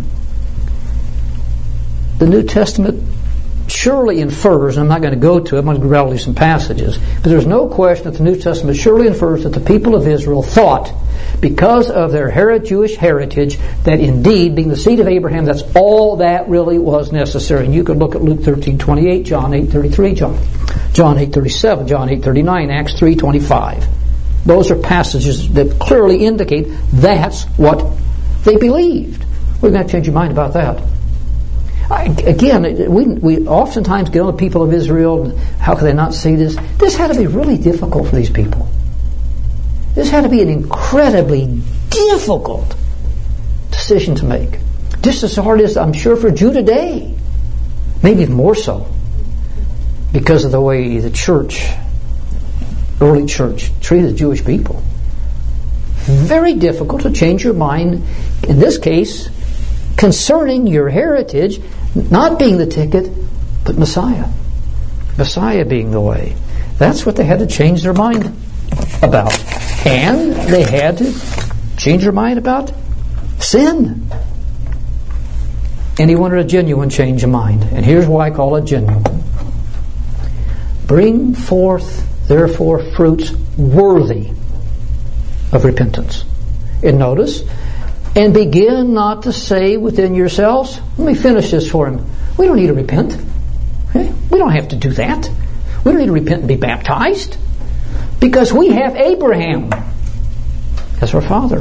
The New Testament surely infers, and I'm not going to go to it, I'm going to rattle you some passages, but there's no question that the New Testament surely infers that the people of Israel thought, because of their Jewish heritage, that indeed, being the seed of Abraham, that's all that really was necessary. And you could look at Luke 13:28, John 8:33, John 8:37, John 8:39, Acts 3:25. Those are passages that clearly indicate that's what they believed. We're going to change your mind about that. Again, we oftentimes get on the people of Israel, how could they not see this? This had to be really difficult for these people. This had to be an incredibly difficult decision to make. Just as hard as, I'm sure, for Jew today. Maybe even more so. Because of the way the church, early church, treated the Jewish people. Very difficult to change your mind, in this case, concerning your heritage, not being the ticket, but Messiah. Messiah being the way. That's what they had to change their mind about. And they had to change their mind about sin. And he wanted a genuine change of mind. And here's why I call it genuine. Bring forth, therefore, fruits worthy of repentance. And notice, and begin not to say within yourselves, let me finish this for him. We don't need to repent. Okay? We don't have to do that. We don't need to repent and be baptized. Because we have Abraham as our father.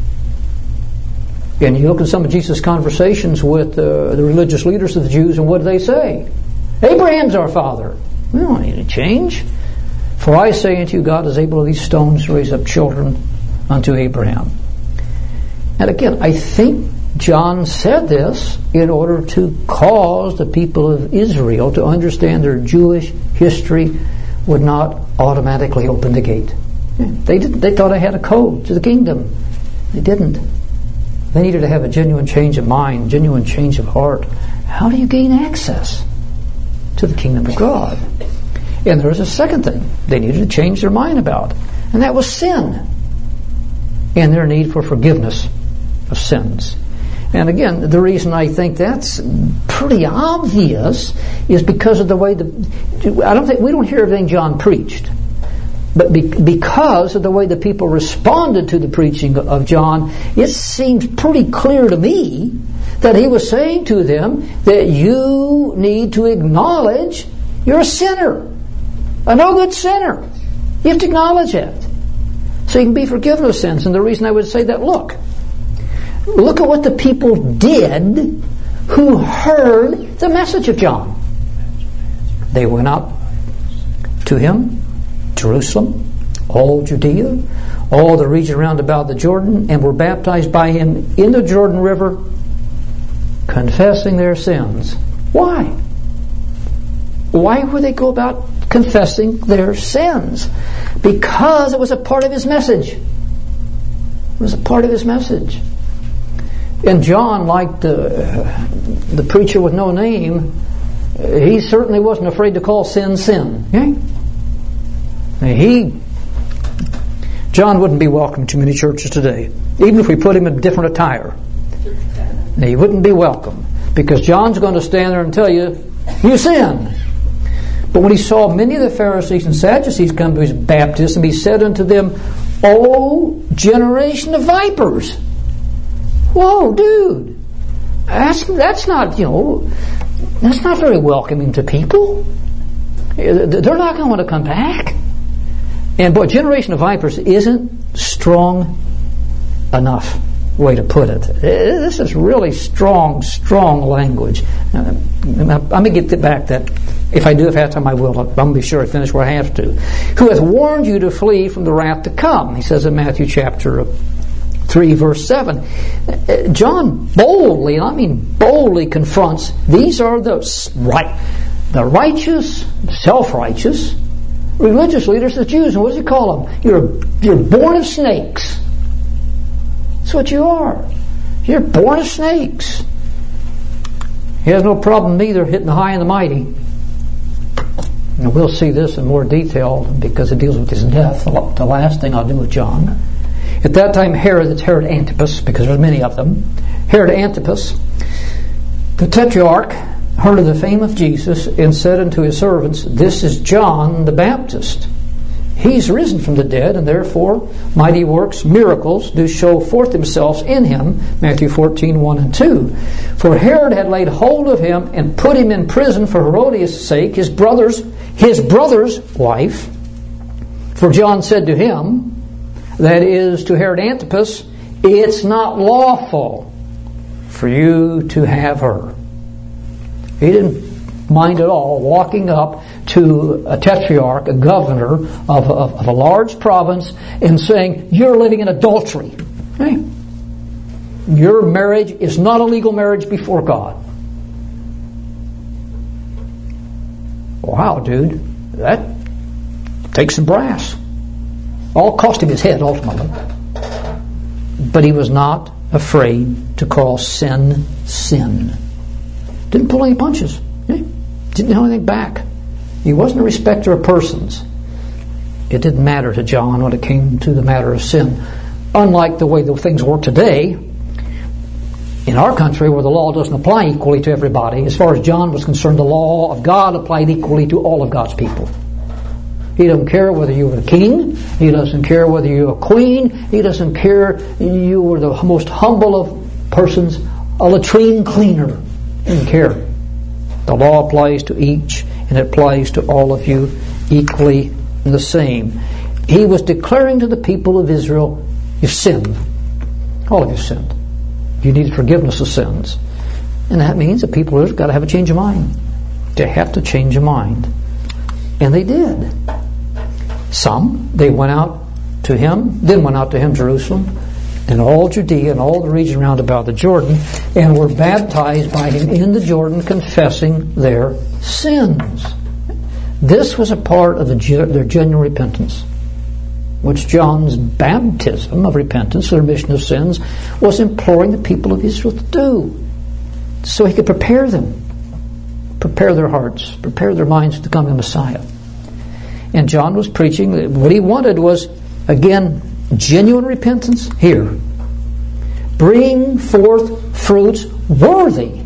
And you look at some of Jesus' conversations with the religious leaders of the Jews, and what do they say? Abraham's our father. We don't need to change. For I say unto you, God is able of these stones to raise up children unto Abraham. And again, I think John said this in order to cause the people of Israel to understand their Jewish history would not automatically open the gate. They thought they had a code to the kingdom. They didn't. They needed to have a genuine change of mind, genuine change of heart. How do you gain access to the kingdom of God? And there was a second thing they needed to change their mind about, and that was sin and their need for forgiveness of sins. And again, the reason I think that's pretty obvious is because of the way we don't hear everything John preached, but because of the way the people responded to the preaching of John, it seems pretty clear to me that he was saying to them that you need to acknowledge you're a sinner, a no good sinner. You have to acknowledge it so you can be forgiven of sins. And the reason I would say that, look at what the people did who heard the message of John. They went out to him, Jerusalem, all Judea, all the region round about the Jordan, and were baptized by him in the Jordan River, confessing their sins. Why? Why would they go about confessing their sins? Because it was a part of his message. It was a part of his message. And John, like the preacher with no name, he certainly wasn't afraid to call sin, sin. Okay? John wouldn't be welcome to many churches today, even if we put him in different attire. He wouldn't be welcome, because John's going to stand there and tell you, you sin. But when he saw many of the Pharisees and Sadducees come to his baptism, he said unto them, O generation of vipers. Whoa, dude. That's not very welcoming to people. They're not going to want to come back. And boy, generation of vipers isn't strong enough way to put it. This is really strong language. I'm going to get back that. If I do, if I have time, I will. I'm going to be sure I finish where I have to. Who hath warned you to flee from the wrath to come, he says in Matthew chapter 3, verse 7. John boldly confronts, these are the righteous, self-righteous, religious leaders of the Jews. And what does he call them? You're born of snakes. That's what you are. You're born of snakes. He has no problem either hitting the high and the mighty. And we'll see this in more detail because it deals with his death, the last thing I'll do with John. At that time, Herod, it's Herod Antipas, because there's many of them, Herod Antipas, the tetrarch, heard of the fame of Jesus and said unto his servants, This is John the Baptist. He's risen from the dead, and therefore mighty works, miracles, do show forth themselves in him. Matthew 14, 1 and 2. For Herod had laid hold of him and put him in prison for Herodias' sake, his brother's wife. For John said to him, that is, to Herod Antipas, it's not lawful for you to have her. He didn't mind at all walking up to a tetrarch, a governor of a large province, and saying, you're living in adultery. Okay? Your marriage is not a legal marriage before God. Wow, dude. That takes some brass. All cost him his head, ultimately. But he was not afraid to call sin, sin. Didn't pull any punches. Didn't hold anything back. He wasn't a respecter of persons. It didn't matter to John when it came to the matter of sin. Unlike the way the things work today, in our country where the law doesn't apply equally to everybody, as far as John was concerned, the law of God applied equally to all of God's people. He doesn't care whether you were the king. He doesn't care whether you're a queen. He doesn't care you were the most humble of persons, a latrine cleaner. He doesn't care. The law applies to each, and it applies to all of you equally the same. He was declaring to the people of Israel, you've sinned. All of you sinned. You need forgiveness of sins. And that means the people of Israel got to have a change of mind. They have to change of mind. And they did. Some, they went out to him, then went out to him, Jerusalem, and all Judea and all the region round about the Jordan, and were baptized by him in the Jordan, confessing their sins. This was a part of their genuine repentance, which John's baptism of repentance, the remission of sins, was imploring the people of Israel to do, so he could prepare them, prepare their hearts, prepare their minds to become the Messiah. And John was preaching that what he wanted was, again, genuine repentance. Here, bring forth fruits worthy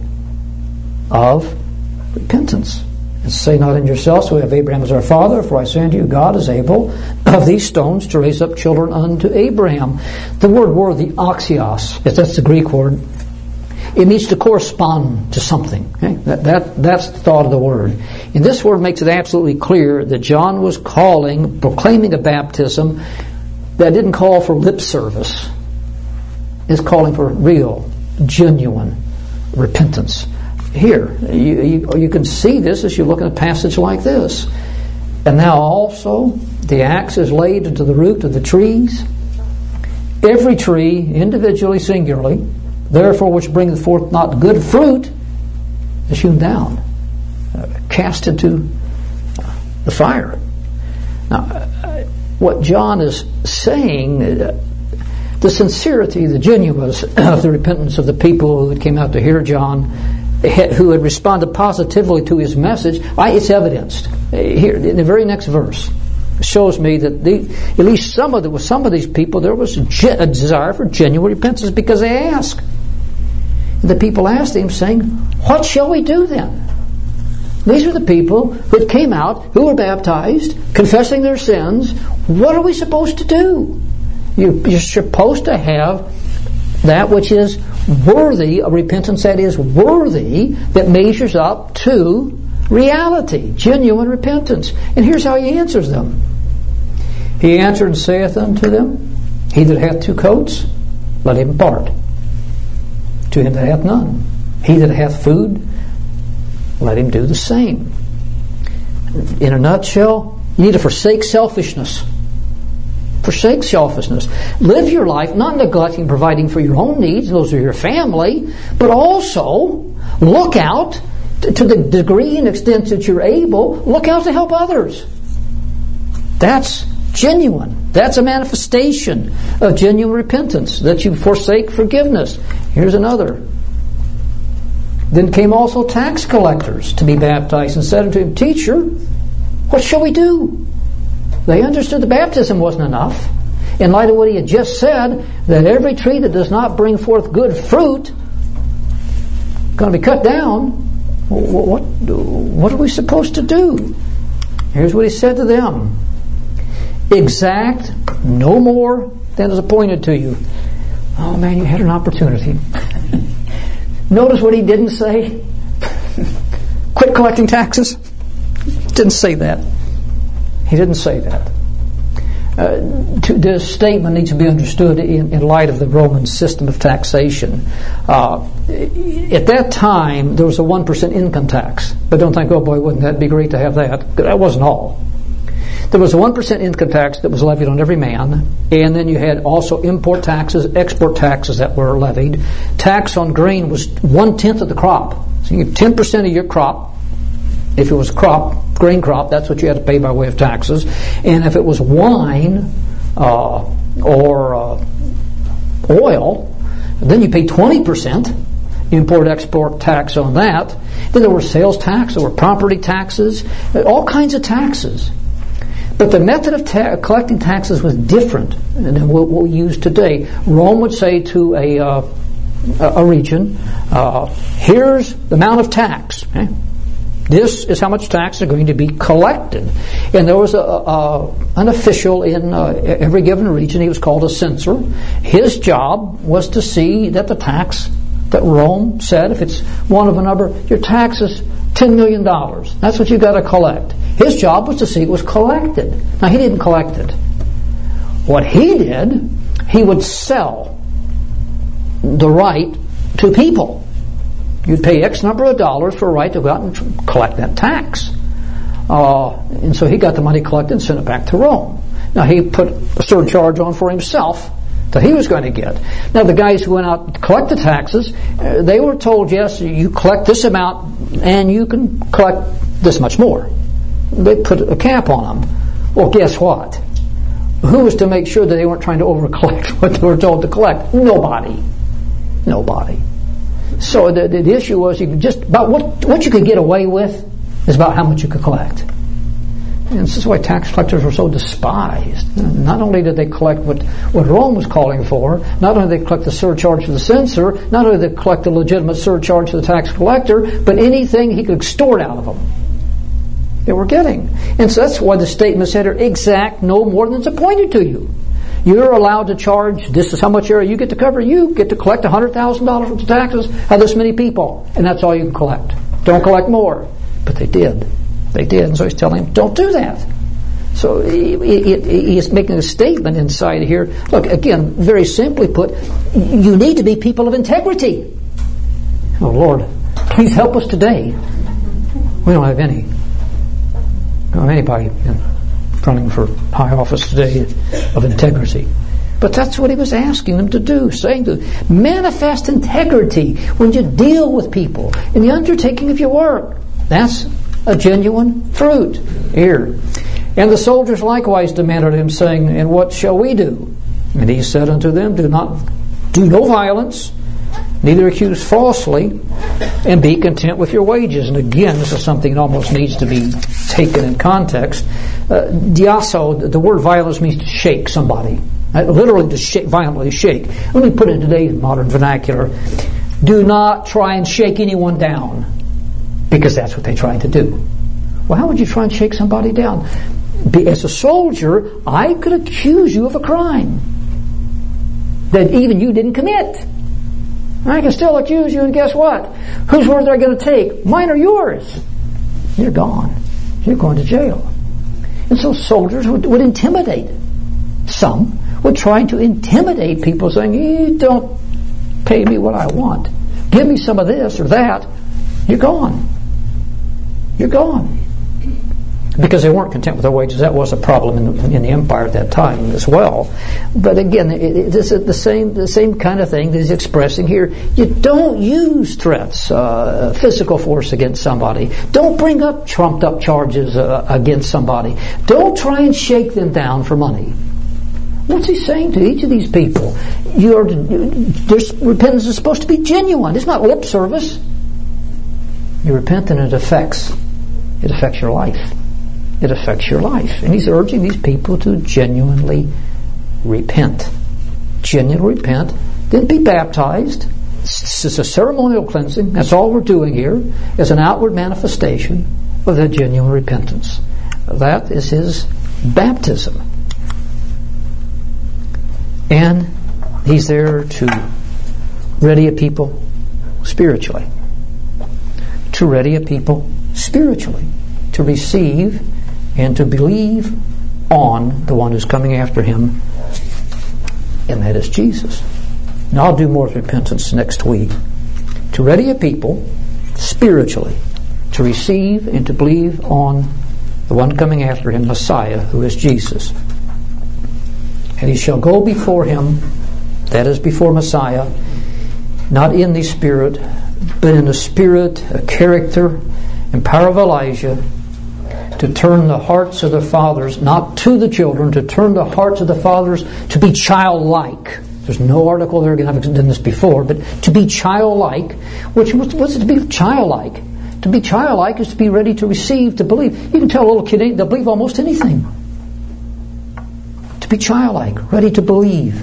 of repentance. And say not in yourselves, we have Abraham as our father, for I say unto you, God is able of these stones to raise up children unto Abraham. The word worthy, axios, that's the Greek word. It means to correspond to something. Okay? That's the thought of the word. And this word makes it absolutely clear that John was proclaiming a baptism that didn't call for lip service. It's calling for real, genuine repentance. Here, you can see this as you look at a passage like this. And now also, the axe is laid into the root of the trees. Every tree, individually, singularly, therefore which bringeth forth not good fruit, is hewn down, cast into the fire. Now, what John is saying, the sincerity, the genuineness of the repentance of the people who came out to hear John, who had responded positively to his message, it's evidenced. Here, in the very next verse, shows me that at least some of these people, there was a desire for genuine repentance because they asked. The people asked him, saying, what shall we do then? These are the people who came out, who were baptized, confessing their sins. What are we supposed to do? You're supposed to have that which is worthy of repentance, that is worthy, that measures up to reality, genuine repentance. And here's how he answers them. He answered and saith unto them, he that hath two coats, let him part. To him that hath none. He that hath food, let him do the same. In a nutshell, you need to forsake selfishness. Forsake selfishness. Live your life not neglecting providing for your own needs, those are your family, but also look out to the degree and extent that you're able, look out to help others. That's genuine. That's a manifestation of genuine repentance, that you forsake forgiveness. Here's another. Then came also tax collectors to be baptized, and said unto him, Teacher, what shall we do? They understood the baptism wasn't enough. In light of what he had just said, that every tree that does not bring forth good fruit is going to be cut down. What are we supposed to do? Here's what he said to them. Exact no more than is appointed to you. Oh man, you had an opportunity. Notice what he didn't say. Quit collecting taxes. Didn't say that. He didn't say that. This statement needs to be understood in light of the Roman system of taxation. At that time, there was a 1% income tax. But don't think, oh boy, wouldn't that be great to have that? That wasn't all. There was a 1% income tax that was levied on every man, and then you had also import taxes, export taxes that were levied. Tax on grain was 1/10 of the crop. So you get 10% of your crop. If it was grain crop, that's what you had to pay by way of taxes. And if it was wine or oil, then you pay 20% import-export tax on that. Then there were sales tax, there were property taxes, all kinds of taxes. But the method of collecting taxes was different than what we use today. Rome would say to a region, here's the amount of tax. Okay? This is how much tax are going to be collected. And there was an official in every given region. He was called a censor. His job was to see that the tax that Rome said, if it's one of a number, your tax is $10 million. That's what you got to collect. His job was to see it was collected. Now, he didn't collect it. What he did, he would sell the right to people. You'd pay X number of dollars for a right to go out and collect that tax. And so he got the money collected and sent it back to Rome. Now, he put a surcharge on for himself that he was going to get. Now, the guys who went out to collect the taxes, they were told, yes, you collect this amount and you can collect this much more. They put a cap on them. Well, guess what? Who was to make sure that they weren't trying to over-collect what they were told to collect? Nobody. So the issue was just about what you could get away with is about how much you could collect. And this is why tax collectors were so despised. Not only did they collect what Rome was calling for, not only did they collect the surcharge for the censor, not only did they collect the legitimate surcharge for the tax collector, but anything he could extort out of them, they were getting. And so that's why the statement said, exact no more than is appointed to you. You're allowed to charge, this is how much area you get to cover. You get to collect $100,000 worth of taxes of this many people. And that's all you can collect. Don't collect more. But they did. And so he's telling him, don't do that. So he's making a statement inside here. Look, again, very simply put, you need to be people of integrity. Oh, Lord, please help us today. We don't have any. We don't have anybody running for high office today of integrity. But that's what he was asking them to do, saying to them, manifest integrity when you deal with people in the undertaking of your work. That's a genuine fruit here. And the soldiers likewise demanded him, saying, and what shall we do? And he said unto them, do no violence, neither accuse falsely, and be content with your wages. And again, this is something that almost needs to be taken in context. Diaso, the word violence means to shake somebody. Literally to shake, violently shake. Let me put it in today's modern vernacular. Do not try and shake anyone down, because that's what they tried to do. Well, how would you try and shake somebody down? As a soldier, I could accuse you of a crime that even you didn't commit. I can still accuse you, and guess what? Whose word are they going to take? Mine or yours? You're gone. You're going to jail. And so soldiers would intimidate. Some would try to intimidate people, saying, you don't pay me what I want. Give me some of this or that. You're gone. You're gone. Because they weren't content with their wages. That was a problem in the empire at that time as well. But again, this is the same kind of thing that he's expressing here. You don't use threats, physical force against somebody. Don't bring up trumped up charges against somebody. Don't try and shake them down for money. What's he saying to each of these people? Their repentance is supposed to be genuine. It's not lip service. You repent and it affects your life. It affects your life. And he's urging these people to genuinely repent. Genuinely repent. Then be baptized. This is a ceremonial cleansing. That's all we're doing here, is an outward manifestation of that genuine repentance. That is his baptism. And he's there to ready a people spiritually. To ready a people spiritually. To receive and to believe on the one who's coming after him, and that is Jesus. Now I'll do more repentance next week. To ready a people spiritually to receive and to believe on the one coming after him, Messiah, who is Jesus. And he shall go before him, that is before Messiah, not in the spirit, but in the spirit, a character, and power of Elijah, to turn the hearts of the fathers, not to the children, to turn the hearts of the fathers to be childlike. There's no article there, again, I've done this before, but to be childlike, what's it to be childlike? To be childlike is to be ready to receive, to believe. You can tell a little kid, they'll believe almost anything. To be childlike, ready to believe.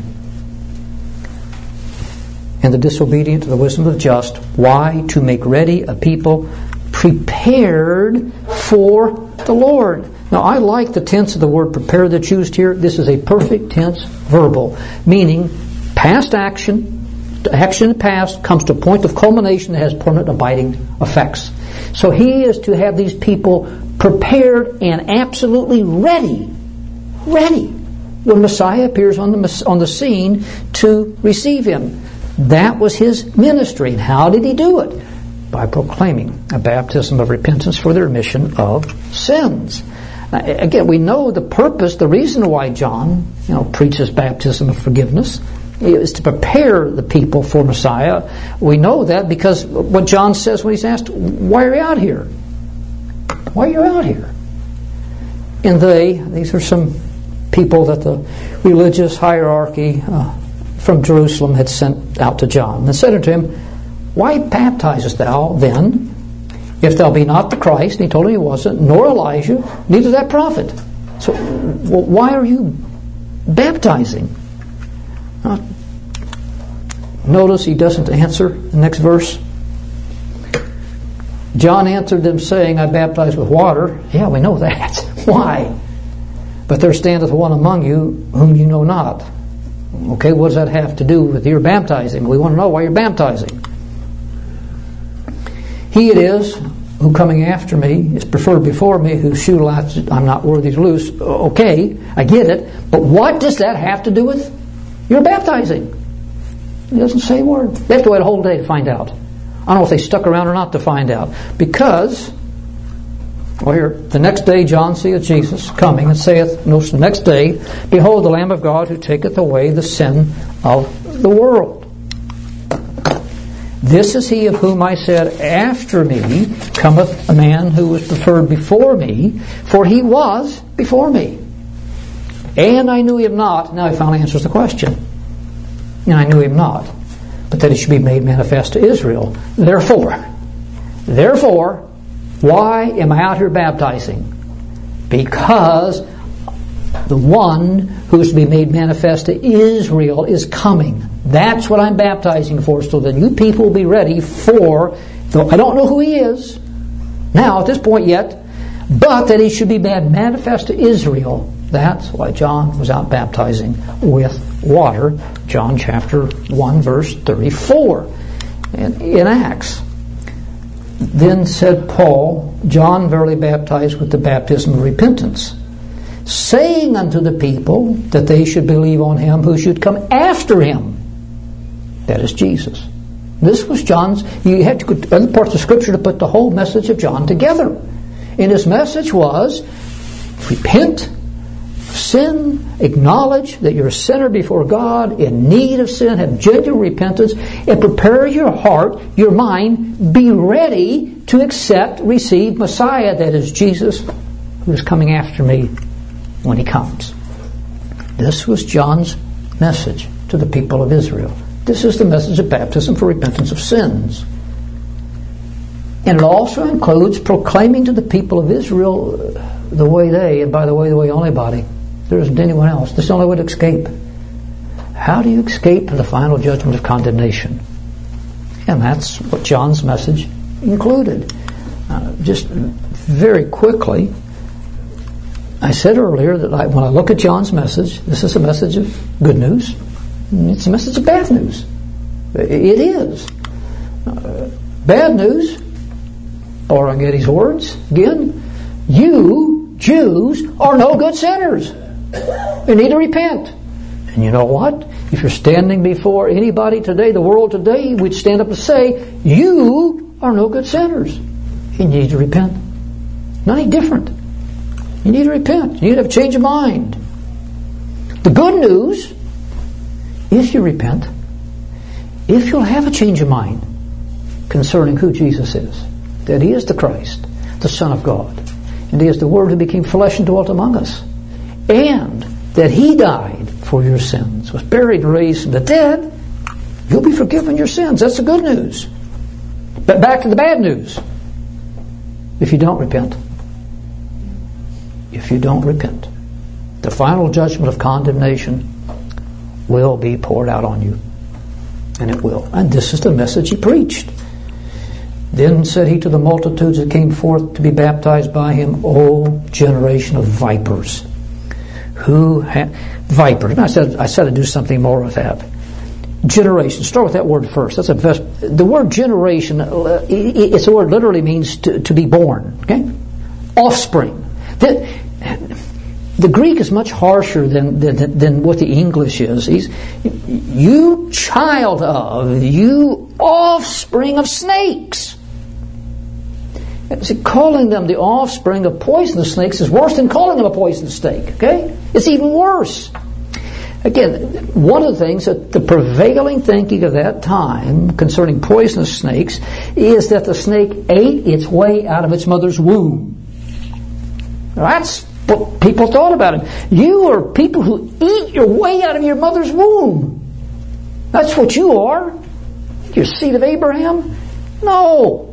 And the disobedient to the wisdom of the just. Why? To make ready a people prepared for the Lord. Now, I like the tense of the word prepared that's used here. This is a perfect tense verbal, meaning past action past comes to a point of culmination that has permanent abiding effects. So he is to have these people prepared and absolutely ready when Messiah appears on the scene to receive him. That was his ministry. And how did he do it? By proclaiming a baptism of repentance for the remission of sins. Again, we know the purpose, the reason why John, preaches baptism of forgiveness is to prepare the people for Messiah. We know that because what John says when he's asked, "Why are you out here? Why are you out here?" And these are some people that the religious hierarchy from Jerusalem had sent out to John. And said unto him, "Why baptizest thou then, if thou be not the Christ?" And he told him he wasn't, nor Elijah, neither that prophet. So, why are you baptizing? Notice he doesn't answer the next verse. John answered them, saying, "I baptize with water." Yeah, we know that. Why? "But there standeth one among you whom you know not." Okay, what does that have to do with your baptizing? We want to know why you're baptizing. "He it is who coming after me is preferred before me, whose shoe latchet I'm not worthy to loose." Okay, I get it. But what does that have to do with your baptizing? He doesn't say a word. They have to wait a whole day to find out. I don't know if they stuck around or not to find out. Because, here, the next day John seeth Jesus coming, and saith, notice the next day, "Behold, the Lamb of God who taketh away the sin of the world. This is he of whom I said, after me cometh a man who was preferred before me, for he was before me. And I knew him not." Now he finally answers the question. "And I knew him not, but that he should be made manifest to Israel. Therefore, why am I out here baptizing? Because the one who is to be made manifest to Israel is coming. That's what I'm baptizing for, so that you people will be ready for, though I don't know who he is now at this point yet, but that he should be made manifest to Israel." That's why John was out baptizing with water. John chapter 1 verse 34. And in Acts, "Then said Paul, John verily baptized with the baptism of repentance, saying unto the people that they should believe on him who should come after him." That is Jesus. This was John's. You had to go to other parts of Scripture to put the whole message of John together. And his message was, repent, sin, acknowledge that you're a sinner before God, in need of sin, have genuine repentance, and prepare your heart, your mind, be ready to accept, receive Messiah, that is Jesus, who is coming after me when he comes. This was John's message to the people of Israel. This is the message of baptism for repentance of sins. And it also includes proclaiming to the people of Israel the way they, and by the way only body, there isn't anyone else. This is the only way to escape. How do you escape the final judgment of condemnation? And that's what John's message included. Just very quickly, I said earlier that when I look at John's message, this is a message of good news. It's a message of bad news. It is. Bad news, borrowing Eddie's words, again, you, Jews, are no good sinners. You need to repent. And you know what? If you're standing before anybody today, the world today, we'd stand up and say, you are no good sinners. You need to repent. Not any different. You need to repent. You need to have a change of mind. The good news, if you repent, if you'll have a change of mind concerning who Jesus is, that He is the Christ, the Son of God, and He is the Word who became flesh and dwelt among us, and that He died for your sins, was buried and raised from the dead, you'll be forgiven your sins. That's the good news. But back to the bad news. If you don't repent, the final judgment of condemnation will be poured out on you. And it will. And this is the message He preached. Then said He to the multitudes that came forth to be baptized by Him, O generation of vipers. Vipers. And I said to do something more with that. Generation. Start with that word first. That's the word generation. It's a word literally means to be born. Okay, offspring. The Greek is much harsher than what the English is. You child of, you offspring of snakes. See, calling them the offspring of poisonous snakes is worse than calling them a poisonous snake. Okay, it's even worse. Again, one of the things that the prevailing thinking of that time concerning poisonous snakes is that the snake ate its way out of its mother's womb. That's what people thought about him. You are people who eat your way out of your mother's womb. That's what you are. You're seed of Abraham? No.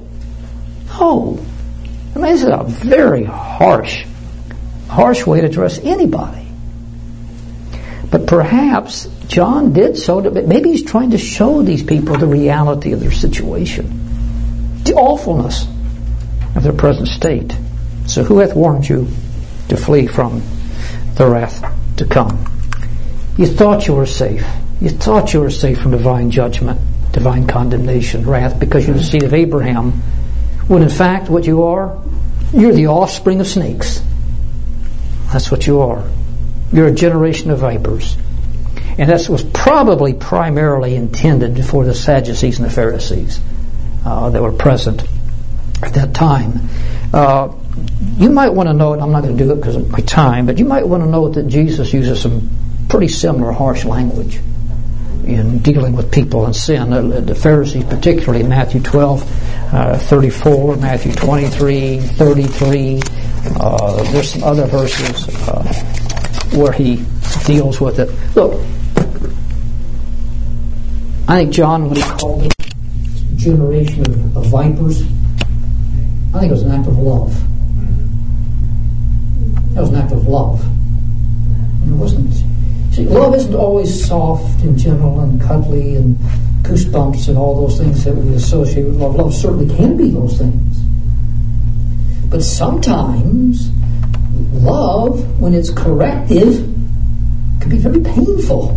I mean, this is a very harsh way to address anybody. But perhaps John did so, maybe he's trying to show these people the reality of their situation, the awfulness of their present state. So who hath warned you to flee from the wrath to come? You thought you were safe. You thought you were safe from divine judgment, divine condemnation, wrath, because you're the seed of Abraham, when in fact what you are, you're the offspring of snakes. That's what you are. You're a generation of vipers. And that was probably primarily intended for the Sadducees and the Pharisees that were present at that time. You might want to know, and I'm not going to do it because of my time, but you might want to know that Jesus uses some pretty similar harsh language in dealing with people and sin. The Pharisees, particularly Matthew 12, 34, Matthew 23, 33. There's some other verses where he deals with it. Look, I think John, when he called it generation of vipers, I think it was an act of love. That was an act of love. It wasn't. See, love isn't always soft and gentle and cuddly and goosebumps and all those things that we associate with love. Love certainly can be those things. But sometimes love, when it's corrective, can be very painful.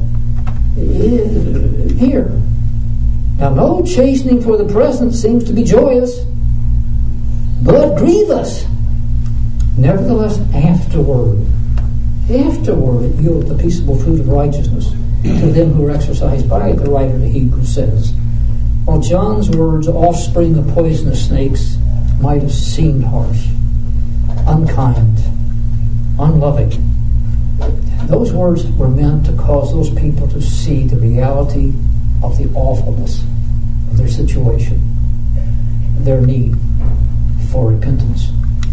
Here. Now, no chastening for the present seems to be joyous, but grievous. Nevertheless, afterward it yieldeth the peaceable fruit of righteousness to them who are exercised by it, the writer of the Hebrews says. While John's words, offspring of poisonous snakes, might have seemed harsh, unkind, unloving, those words were meant to cause those people to see the reality of the awfulness of their situation, their need for repentance.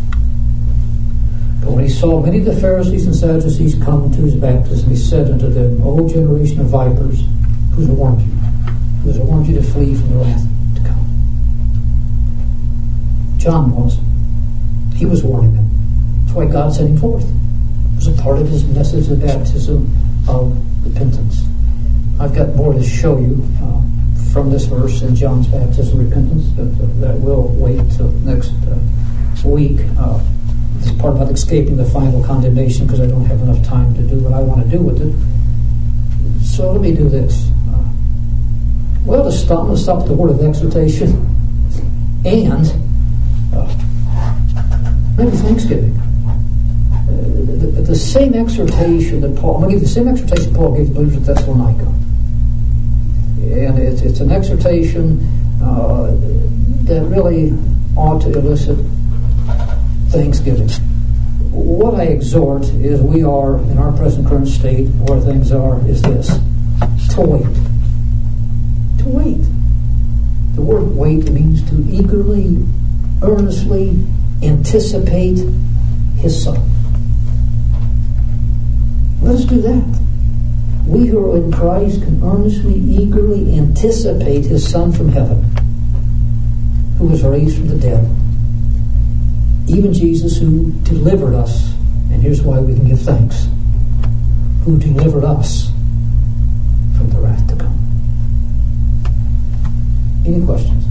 But when he saw many of the Pharisees and Sadducees come to his baptism, he said unto them, O generation of vipers, who's warned you? Who's warned you to flee from the wrath to come? John was. He was warning them. That's why God sent him forth. It was a part of his message of baptism of repentance. I've got more to show you from this verse in John's baptism of repentance, but that will wait till next week. This part about escaping the final condemnation, because I don't have enough time to do what I want to do with it. So let me do this. To stop with the word of exhortation and maybe thanksgiving. The same exhortation that Paul, I'm going to give the same exhortation Paul gave the believers at Thessalonica. And it's an exhortation that really ought to elicit thanksgiving. What I exhort is we are, in our present current state, where things are, is this: to wait. To wait. The word wait means to eagerly, earnestly anticipate his Son. Let us do that. We who are in Christ can earnestly, eagerly anticipate his Son from heaven, who was raised from the dead. Even Jesus, who delivered us, and here's why we can give thanks, who delivered us from the wrath to come. Any questions?